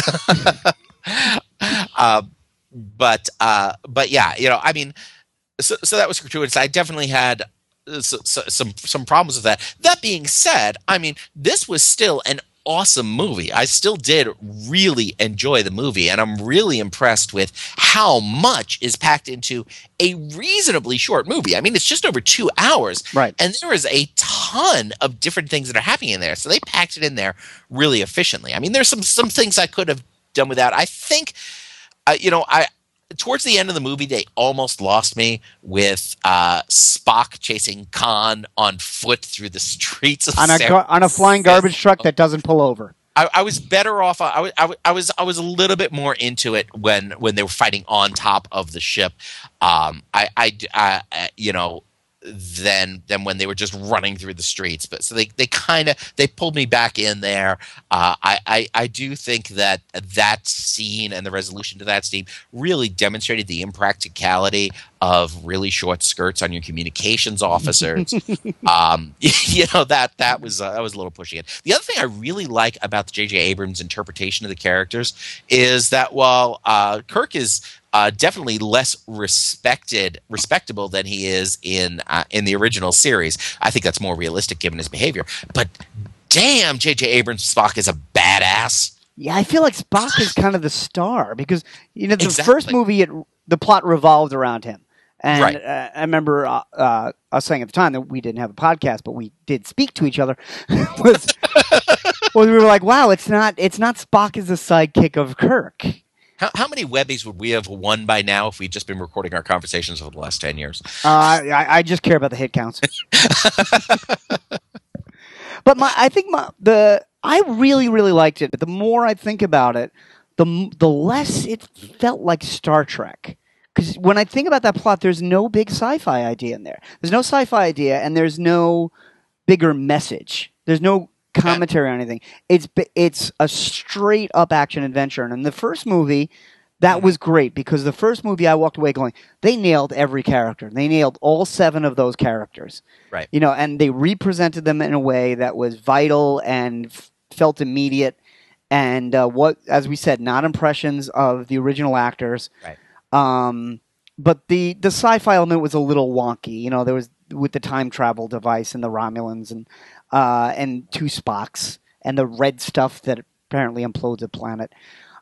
uh, but uh, but yeah, you know, I mean, so, so that was gratuitous. I definitely had uh, so, so, some some problems with that. That being said, I mean, this was still an awesome movie. I still did really enjoy the movie, and I'm really impressed with how much is packed into a reasonably short movie. I mean, it's just over two hours. Right. And there is a ton of different things that are happening in there. So they packed it in there really efficiently. I mean, there's some some things I could have done without. I think, uh, you know, I towards the end of the movie, they almost lost me with uh, Spock chasing Khan on foot through the streets of On a San gar- on a flying Francisco. garbage truck that doesn't pull over. I, I was better off. I, was- I, was- I was I was a little bit more into it when when they were fighting on top of the ship. Um, I, I, I, I you know. Than than when they were just running through the streets, but so they, they kind of they pulled me back in there. Uh, I, I I do think that that scene and the resolution to that scene really demonstrated the impracticality of really short skirts on your communications officers. um, you know, that that was uh, that was a little pushing it. The other thing I really like about the J J Abrams interpretation of the characters is that while uh, Kirk is uh, definitely less respected, respectable than he is in uh, in the original series, I think that's more realistic given his behavior. But damn, J J Abrams' Spock is a badass. Yeah, I feel like Spock is kind of the star because you know the Exactly. first movie, it, the plot revolved around him. And Right. uh, I remember uh, uh, us saying at the time that we didn't have a podcast, but we did speak to each other. was, was we were like, "Wow, it's not it's not Spock as the sidekick of Kirk." How, how many Webbies would we have won by now if we'd just been recording our conversations over the last ten years? Uh, I, I just care about the hit counts. But my, I think my the I really really liked it. But the more I think about it, the the less it felt like Star Trek. Because when I think about that plot, there's no big sci-fi idea in there. There's no sci-fi idea, and there's no bigger message. There's no commentary on anything. It's it's a straight up action adventure. And in the first movie, that was great because the first movie I walked away going, they nailed every character. They nailed all seven of those characters. Right. You know, and they represented them in a way that was vital and f- felt immediate. And uh, what, as we said, not impressions of the original actors. Right. Um, but the, the sci-fi element was a little wonky. You know, there was with the time travel device and the Romulans and uh, and two Spocks and the red stuff that apparently implodes a planet.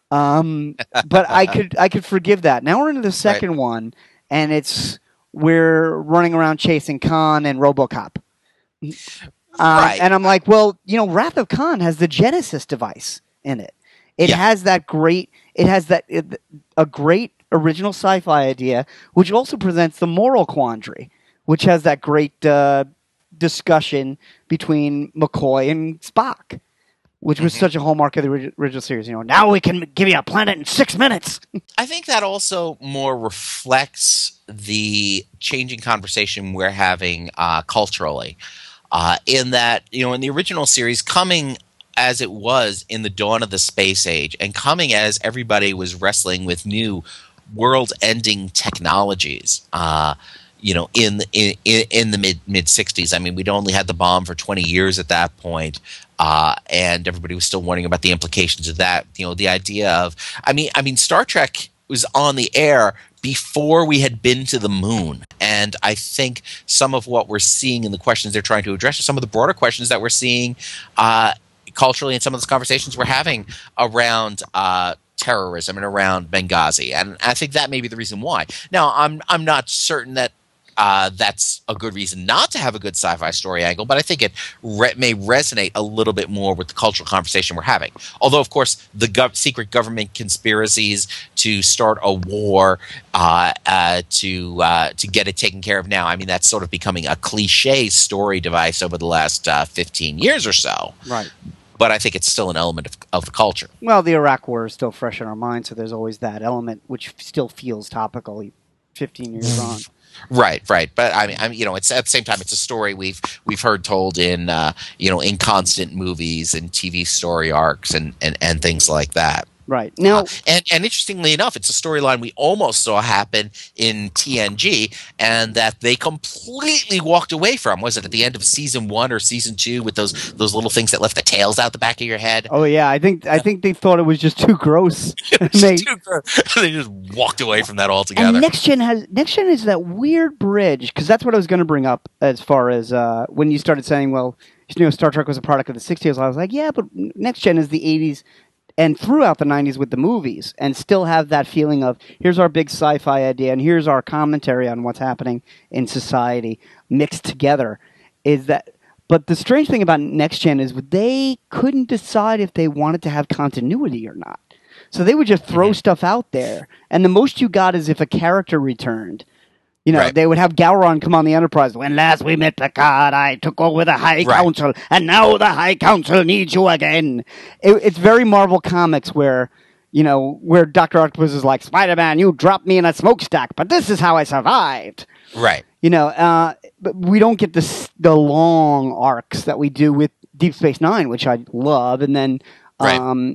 Um, but I could I could forgive that. Now we're into the second right. one, and it's we're running around chasing Khan and RoboCop. Uh, right. And I'm like, well, you know, Wrath of Khan has the Genesis device in it. It yeah. has that great. It has that it, a great original sci-fi idea, which also presents the moral quandary, which has that great uh, discussion between McCoy and Spock. Which was mm-hmm. such a hallmark of the original series. You know, now we can give you a planet in six minutes. I think that also more reflects the changing conversation we're having uh, culturally. Uh, in that, you know, in the original series, coming as it was in the dawn of the space age, and coming as everybody was wrestling with new world-ending technologies. Uh, you know, in the, in, in the mid mid sixties. I mean, we'd only had the bomb for twenty years at that point. Uh, and everybody was still wondering about the implications of that. You know, the idea of, I mean, I mean, Star Trek was on the air before we had been to the moon. And I think some of what we're seeing in the questions they're trying to address are some of the broader questions that we're seeing uh, culturally in some of those conversations we're having around uh, terrorism and around Benghazi. And I think that may be the reason why. Now, I'm I'm not certain that Uh, that's a good reason not to have a good sci-fi story angle, but I think it re- may resonate a little bit more with the cultural conversation we're having. Although, of course, the gov- secret government conspiracies to start a war uh, uh, to uh, to get it taken care of now, I mean, that's sort of becoming a cliche story device over the last uh, fifteen years or so. Right. But I think it's still an element of, of the culture. Well, the Iraq War is still fresh in our minds, so there's always that element which still feels topical fifteen years on. Right, right, but I mean, I mean, you know, it's at the same time, it's a story we've we've heard told in uh, you know in constant movies and T V story arcs and, and, and things like that. Right now, uh, and and interestingly enough, it's a storyline we almost saw happen in T N G, and that they completely walked away from. Was it at the end of season one or season two with those those little things that left the tails out the back of your head? Oh yeah, I think I think they thought it was just too gross. It was they, too gross. They just walked away from that altogether. And Next Gen has Next Gen is that weird bridge, because that's what I was going to bring up as far as uh, when you started saying, well, you know, Star Trek was a product of the sixties. I was like, yeah, but Next Gen is the eighties. And throughout the nineties with the movies, and still have that feeling of, here's our big sci-fi idea, and here's our commentary on what's happening in society mixed together. Is that? But the strange thing about Next Gen is they couldn't decide if they wanted to have continuity or not. So they would just throw mm-hmm. stuff out there, and the most you got is if a character returned. You know, right. They would have Gowron come on the Enterprise. When last we met Picard, I took over the High right. Council, and now the High Council needs you again. It, it's very Marvel Comics where, you know, where Doctor Octopus is like, Spider-Man, you dropped me in a smokestack, but this is how I survived. Right. You know, uh, but we don't get the, the long arcs that we do with Deep Space Nine, which I love, and then... Right. Um,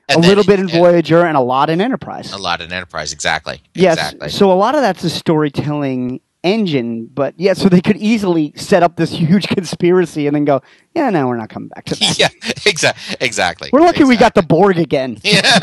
And a then- little bit in and- Voyager, and a lot in Enterprise. A lot in Enterprise, exactly. Yes. Exactly. So a lot of that's a storytelling engine, but yeah, so they could easily set up this huge conspiracy and then go, yeah, no, we're not coming back to that. yeah, exa- exactly. We're lucky exactly. we got the Borg again.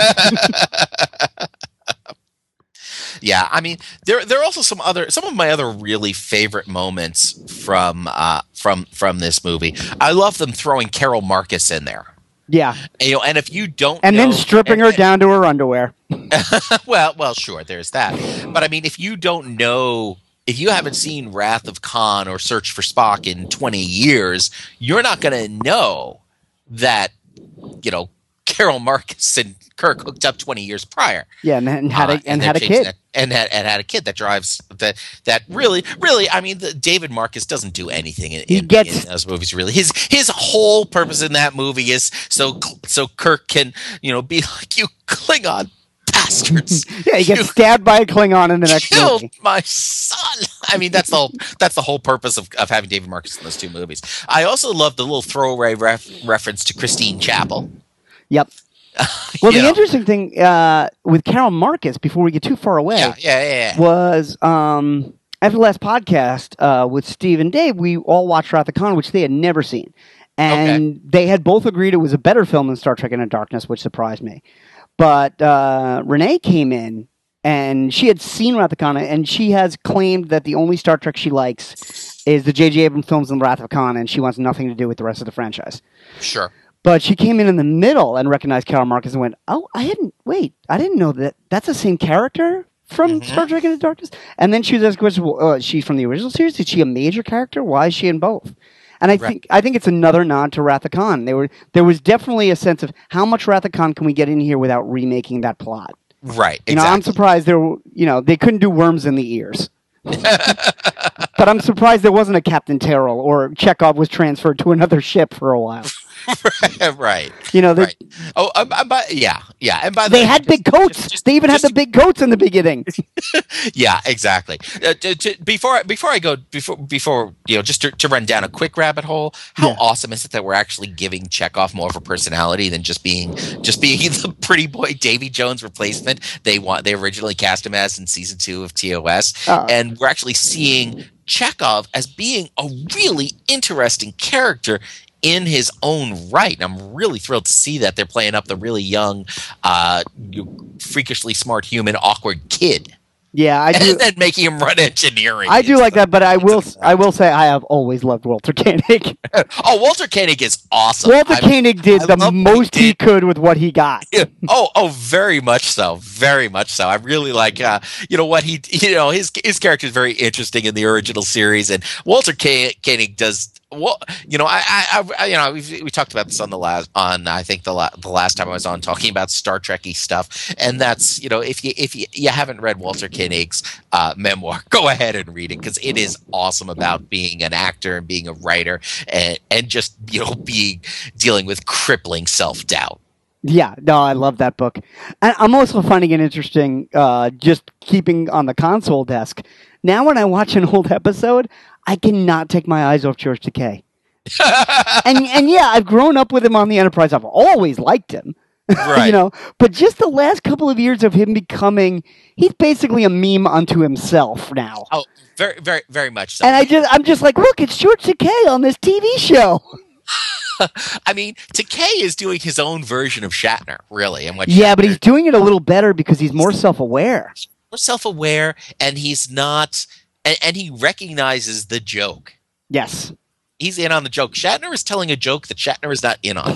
Yeah, I mean, there there are also some other some of my other really favorite moments from uh, from from this movie. I love them throwing Carol Marcus in there. Yeah. And, you know, and if you don't, And know, then stripping and- her down to her underwear. well, well, sure, there's that. But I mean, if you don't know, if you haven't seen Wrath of Khan or Search for Spock in twenty years, you're not going to know that, you know, Carol Marcus and Kirk hooked up twenty years prior. Yeah, and, and had a, Uh, and they're had a changing kid. that- and had and had a kid that drives that that really really I mean the, David Marcus doesn't do anything in, He in, gets- in those movies really. His his whole purpose in that movie is so so Kirk can, you know, be like, you Klingon bastards. Yeah, he gets You stabbed by a Klingon in the next killed movie. my son. I mean, that's the whole, that's the whole purpose of, of having David Marcus in those two movies. I also love the little throwaway ref, reference to Christine Chapel. Yep. Well, You the know. interesting thing uh, with Carol Marcus, before we get too far away, Yeah, yeah, yeah. yeah. was um, after the last podcast uh, with Steve and Dave, we all watched Wrath of Khan, which they had never seen. And they had both agreed it was a better film than Star Trek Into Darkness, which surprised me. But uh, Renee came in, and she had seen Wrath of Khan, and she has claimed that the only Star Trek she likes is the J J Abrams films and Wrath of Khan, and she wants nothing to do with the rest of the franchise. Sure. But she came in in the middle and recognized Carol Marcus and went, "Oh, I hadn't. Wait, I didn't know that. That's the same character from Mhm. Star Trek Into Darkness." And then she was asking questions. Well, uh, is she from the original series? Is she a major character? Why is she in both? And I Right. think I think it's another nod to Wrath of Khan. They were there was definitely a sense of how much Wrath of Khan can we get in here without remaking that plot. Right. You know, I'm Exactly. surprised there. were- You know, they couldn't do worms in the ears. But I'm surprised there wasn't a Captain Terrell or Chekhov was transferred to another ship for a while. right. You know, they, Right. Oh, uh, uh, but yeah, yeah. And by the they way, had big just- coats. just- just- they even had just the big coats in the beginning. Yeah, exactly. Uh, to, to, before before I go before before you know just to, to run down a quick rabbit hole, how Yeah. awesome is it that we're actually giving Chekhov more of a personality than just being just being the pretty boy Davy Jones replacement they want they originally cast him as in season two of T O S, Uh. and we're actually seeing Chekhov as being a really interesting character in his own right. And I'm really thrilled to see that they're playing up the really young, uh, freakishly smart human, awkward kid. Yeah, I do. And then making him run engineering. I do It's like that, but I will. it's- I will say I have always loved Walter Koenig. Oh, Walter Koenig is awesome. Walter I mean, Koenig did I the love what he most he did. could with what he got. Yeah. Oh, oh, very much so, very much so. I really like, uh, you know, what he, you know, his his character is very interesting in the original series, and Walter K- Koenig does. Well, you know, I, I, I you know, we we talked about this on the last, on I think the la- the last time I was on talking about Star Trek-y stuff, and that's, you know, if you if you, you haven't read Walter Koenig's uh, memoir, go ahead and read it because it is awesome about being an actor and being a writer and and just, you know, being dealing with crippling self doubt. Yeah, no, I love that book. And I'm also finding it interesting, uh, just keeping on the console desk. Now, when I watch an old episode, I cannot take my eyes off George Takei. and and yeah, I've grown up with him on the Enterprise. I've always liked him. Right. You know, but just the last couple of years of him becoming, he's basically a meme unto himself now. Oh, very, very, very much so. And I just, I'm just like, look, it's George Takei on this T V show. I mean, Takei is doing his own version of Shatner, really, and what Yeah, but he's Shatner- doing it a little better because he's more self-aware. more self-aware, and he's not, and, and he recognizes the joke. Yes. He's in on the joke. Shatner is telling a joke that Shatner is not in on.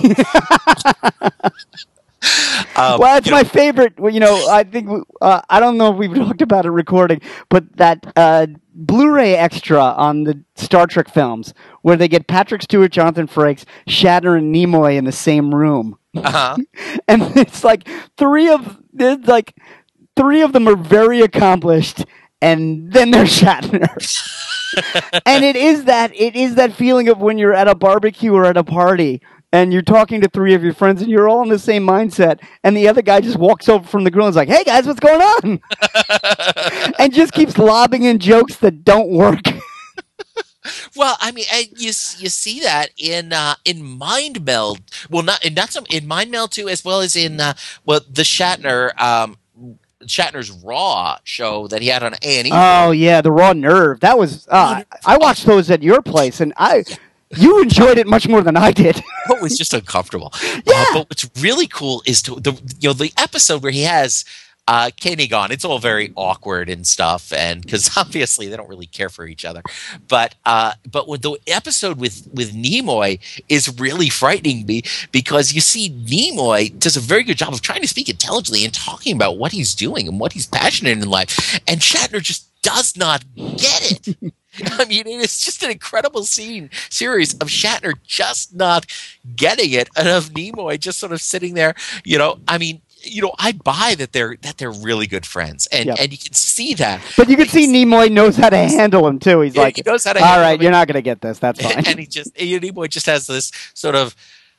um, Well, it's you know, my favorite. well, You know, I think uh, I don't know if we've talked about it recording, but that uh, Blu-ray extra on the Star Trek films where they get Patrick Stewart, Jonathan Frakes, Shatner, and Nimoy in the same room, uh-huh. and it's like three of there's like three of them are very accomplished, and then there's Shatner. And it is that it is that feeling of when you're at a barbecue or at a party and you're talking to three of your friends and you're all in the same mindset, and the other guy just walks over from the grill and is like, "Hey guys, what's going on?" And just keeps lobbing in jokes that don't work. Well, I mean, and you s- you see that in uh, in Mind Meld. Well, not in not some in Mind Meld too, as well as in uh, well the Shatner um, Shatner's Raw show that he had on A and E. Oh yeah, the Raw Nerve. That was. Uh, I watched those at your place, and I, you enjoyed it much more than I did. Oh, it was just uncomfortable. Yeah. Uh, but what's really cool is to the you know the episode where he has uh, Koenig on. It's all very awkward and stuff, and because obviously they don't really care for each other. But uh, but with the episode with with Nimoy is really frightening me because you see Nimoy does a very good job of trying to speak intelligently and talking about what he's doing and what he's passionate in life, and Shatner just does not get it. I mean, it's just an incredible scene series of Shatner just not getting it, and of Nimoy just sort of sitting there. You know, I mean, you know, I buy that they're that they're really good friends, and Yep. and you can see that. But you can see Nimoy knows how to handle him too. He's Yeah, like, he knows how to all handle right, him. you're not going to get this. That's fine. And he just Nimoy just has this sort of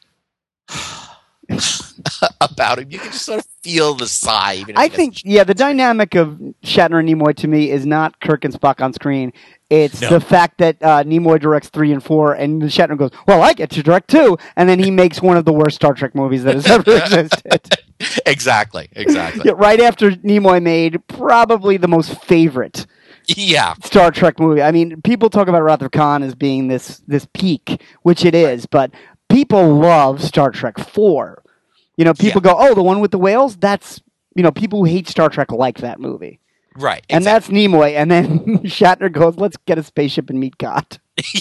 about him. You can just sort of feel the sigh. Even if I he doesn't- think, yeah, the dynamic of Shatner and Nimoy to me is not Kirk and Spock on screen. It's No. the fact that uh, Nimoy directs three and four, and Shatner goes, "Well, I get to direct two," and then he makes one of the worst Star Trek movies that has ever existed. exactly, exactly. Yeah, right after Nimoy made probably the most favorite Yeah, Star Trek movie. I mean, people talk about Wrath of Khan as being this this peak, which it is, but people love Star Trek four. You know, people go, "Oh, the one with the whales." That's, you know, people who hate Star Trek like that movie. right. And that's Nimoy. And then Shatner goes, "Let's get a spaceship and meet God."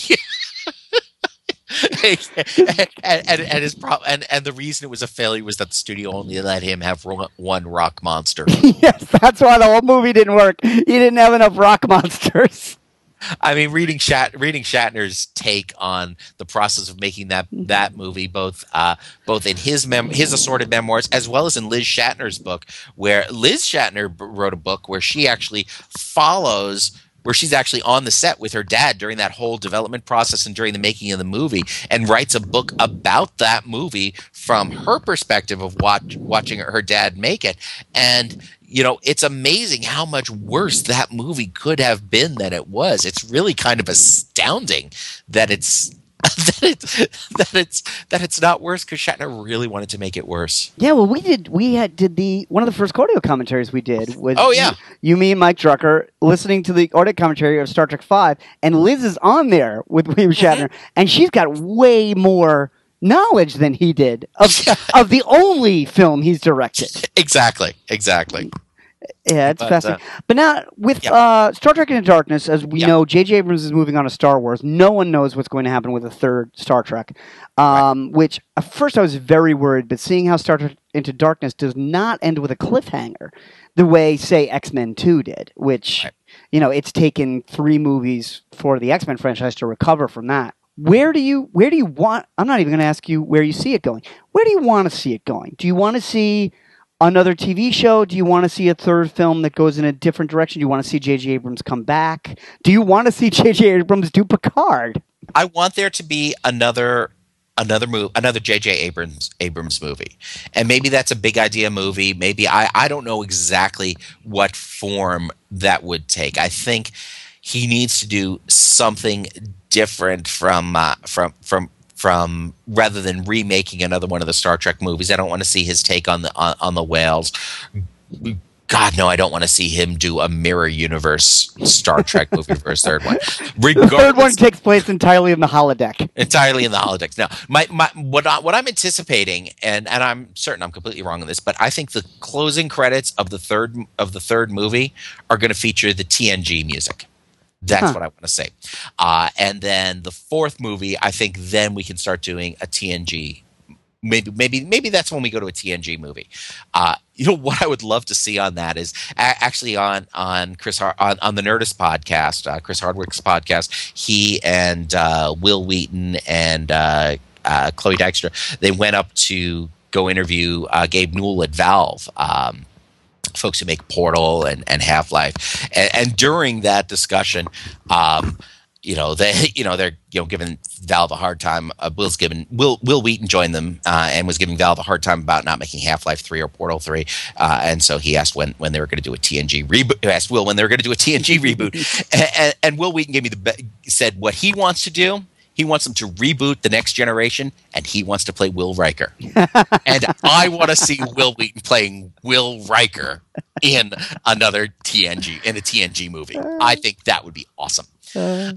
and, and, and his pro- and and the reason it was a failure was that the studio only let him have ro- one rock monster. Yes, that's why the whole movie didn't work. He didn't have enough rock monsters. I mean, reading Shat reading Shatner's take on the process of making that that movie, both uh, both in his mem- his assorted memoirs as well as in Liz Shatner's book, where Liz Shatner b- wrote a book where she actually follows. Where she's actually on the set with her dad during that whole development process and during the making of the movie, and writes a book about that movie from her perspective of watch, watching her dad make it. And, you know, it's amazing how much worse that movie could have been than it was. It's really kind of astounding that it's that it's that it's that it's not worse because Shatner really wanted to make it worse. Yeah, well, we did. We had did the one of the first audio commentaries we did was Oh, yeah. you, you, me, and Mike Drucker listening to the audio commentary of Star Trek Five, and Liz is on there with William Shatner, and she's got way more knowledge than he did of of the only film he's directed. Exactly, exactly. Yeah, it's But, fascinating. but now, with yeah. uh, Star Trek Into Darkness, as we Yeah. know, J J Abrams is moving on to Star Wars. No one knows what's going to happen with a third Star Trek, um, which at first I was very worried, but seeing how Star Trek Into Darkness does not end with a cliffhanger, the way, say, X-Men two did, which, Right. you know, it's taken three movies for the X-Men franchise to recover from that. Where do you, where do you want, I'm not even going to ask you where you see it going. Where do you want to see it going? Do you want to see another T V show? Do you want to see a third film that goes in a different direction? Do you want to see J J Abrams come back? Do you want to see J J Abrams do Picard? I want there to be another another move, another J J Abrams Abrams movie, and maybe that's a big idea movie. Maybe I I don't know exactly what form that would take. I think he needs to do something different from uh, from from. From rather than remaking another one of the Star Trek movies. I don't want to see his take on the on, on the whales. God, no, I don't want to see him do a mirror universe Star Trek movie for his third one. The third one takes place entirely in the holodeck. entirely in the holodecks. Now, my, my what I, what I'm anticipating, and, and I'm certain I'm completely wrong on this, but I think the closing credits of the third of the third movie are going to feature the T N G music. That's Huh. what I want to say. Uh, and then the fourth movie, I think then we can start doing a T N G. Maybe, maybe, maybe that's when we go to a T N G movie. Uh, you know what I would love to see on that is a- actually on on Chris Har- on, on the Nerdist podcast, uh, Chris Hardwick's podcast. He and uh, Will Wheaton and uh, uh, Chloe Dykstra, they went up to go interview uh, Gabe Newell at Valve. Um, folks who make Portal and, and Half-Life. And, and during that discussion, um, you know, they, you know, they're, you know, giving Valve a hard time. Uh, Will's given Will Will Wheaton joined them uh, and was giving Valve a hard time about not making Half-Life three or Portal three, uh, and so he asked when, when they were going to do a T N G reboot. Asked Will when they were going to do a T N G reboot, and, and, and Will Wheaton gave me the be- said what he wants to do. He wants them to reboot the Next Generation, and he wants to play Will Riker. And I want to see Will Wheaton playing Will Riker in another T N G in a T N G movie. I think that would be awesome. Uh.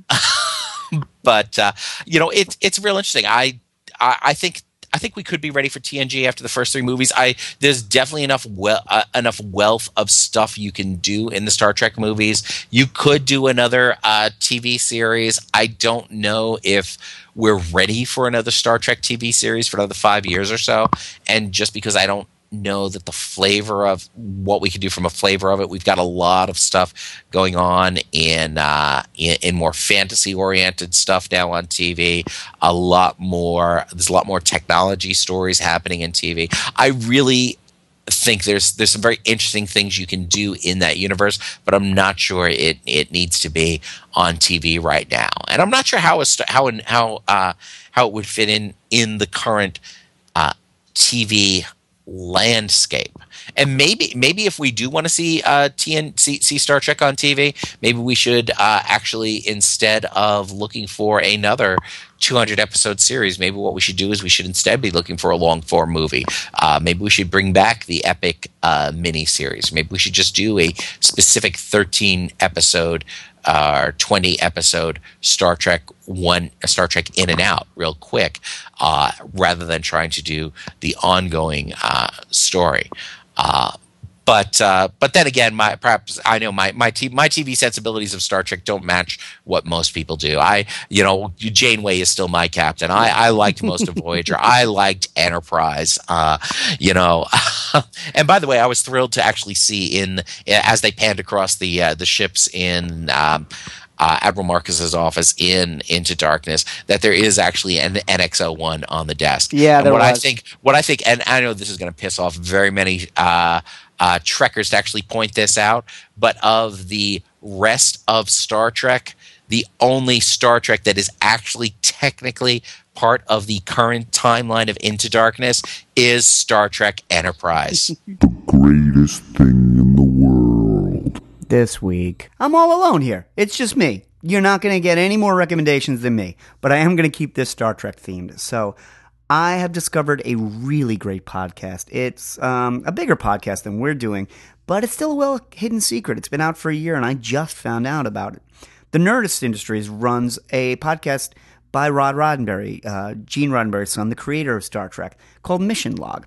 But uh, you know, it's it's real interesting. I, I I think I think we could be ready for T N G after the first three movies. I there's definitely enough we- uh, enough wealth of stuff you can do in the Star Trek movies. You could do another uh, T V series. I don't know if we're ready for another Star Trek T V series for another five years or so. And just because I don't know that the flavor of what we could do from a flavor of it, we've got a lot of stuff going on in uh, in, in more fantasy oriented stuff now on T V. A lot more. There's a lot more technology stories happening in T V. I really think there's there's some very interesting things you can do in that universe, but I'm not sure it it needs to be on T V right now, and I'm not sure how a, how how uh, how it would fit in in the current uh, T V landscape. And maybe maybe if we do want to see uh T N see, see Star Trek on T V, maybe we should uh actually, instead of looking for another two hundred episode series, maybe what we should do is we should instead be looking for a long form movie. Uh maybe we should bring back the epic uh mini series. Maybe we should just do a specific thirteen episode uh, or twenty episode Star Trek one Star Trek in and out real quick, uh, rather than trying to do the ongoing uh, story. Uh, but uh, but then again, my perhaps I know my my, t- my T V sensibilities of Star Trek don't match what most people do. I you know Janeway is still my captain. I, I liked most of Voyager. I liked Enterprise. Uh, you know. And by the way, I was thrilled to actually see in as they panned across the uh, the ships in um, uh, Admiral Marcus's office in Into Darkness that there is actually an N X oh one on the desk. Yeah, and there what was. I think, what I think, and I know this is going to piss off very many uh, uh, Trekkers to actually point this out, but of the rest of Star Trek, the only Star Trek that is actually technically part of the current timeline of Into Darkness is Star Trek Enterprise. The greatest thing in the world. This week, I'm all alone here. It's just me. You're not going to get any more recommendations than me, but I am going to keep this Star Trek themed. So I have discovered a really great podcast. It's um, a bigger podcast than we're doing, but it's still a well-hidden secret. It's been out for a year, and I just found out about it. The Nerdist Industries runs a podcast by Rod Roddenberry, uh, Gene Roddenberry's son, the creator of Star Trek, called Mission Log.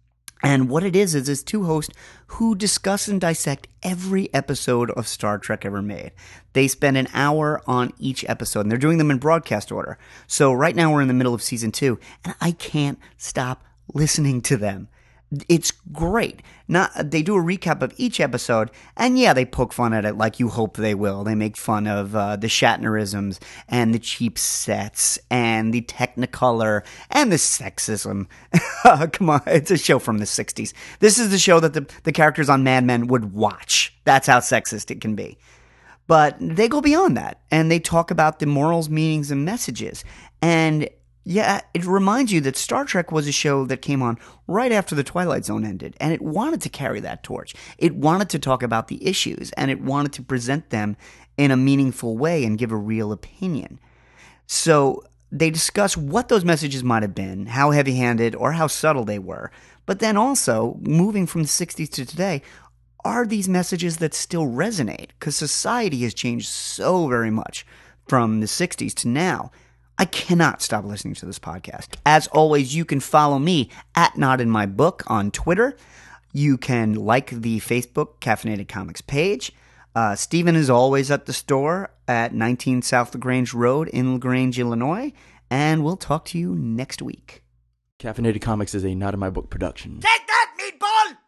And what it is, is it's two hosts who discuss and dissect every episode of Star Trek ever made. They spend an hour on each episode, and they're doing them in broadcast order. So right now we're in the middle of season two, and I can't stop listening to them. It's great. Not they do a recap of each episode, and yeah, they poke fun at it like you hope they will. They make fun of uh, the Shatnerisms and the cheap sets and the Technicolor and the sexism. Come on, it's a show from the sixties. This is the show that the, the characters on Mad Men would watch. That's how sexist it can be. But they go beyond that, and they talk about the morals, meanings, and messages. And yeah, it reminds you that Star Trek was a show that came on right after The Twilight Zone ended, and it wanted to carry that torch. It wanted to talk about the issues, and it wanted to present them in a meaningful way and give a real opinion. So they discuss what those messages might have been, how heavy-handed or how subtle they were, but then also, moving from the sixties to today, are these messages that still resonate? Because society has changed so very much from the sixties to now. I cannot stop listening to this podcast. As always, you can follow me at Not In My Book on Twitter. You can like the Facebook Caffeinated Comics page. Uh, Stephen is always at the store at nineteen South LaGrange Road in LaGrange, Illinois. And we'll talk to you next week. Caffeinated Comics is a Not In My Book production. Take that, meatball!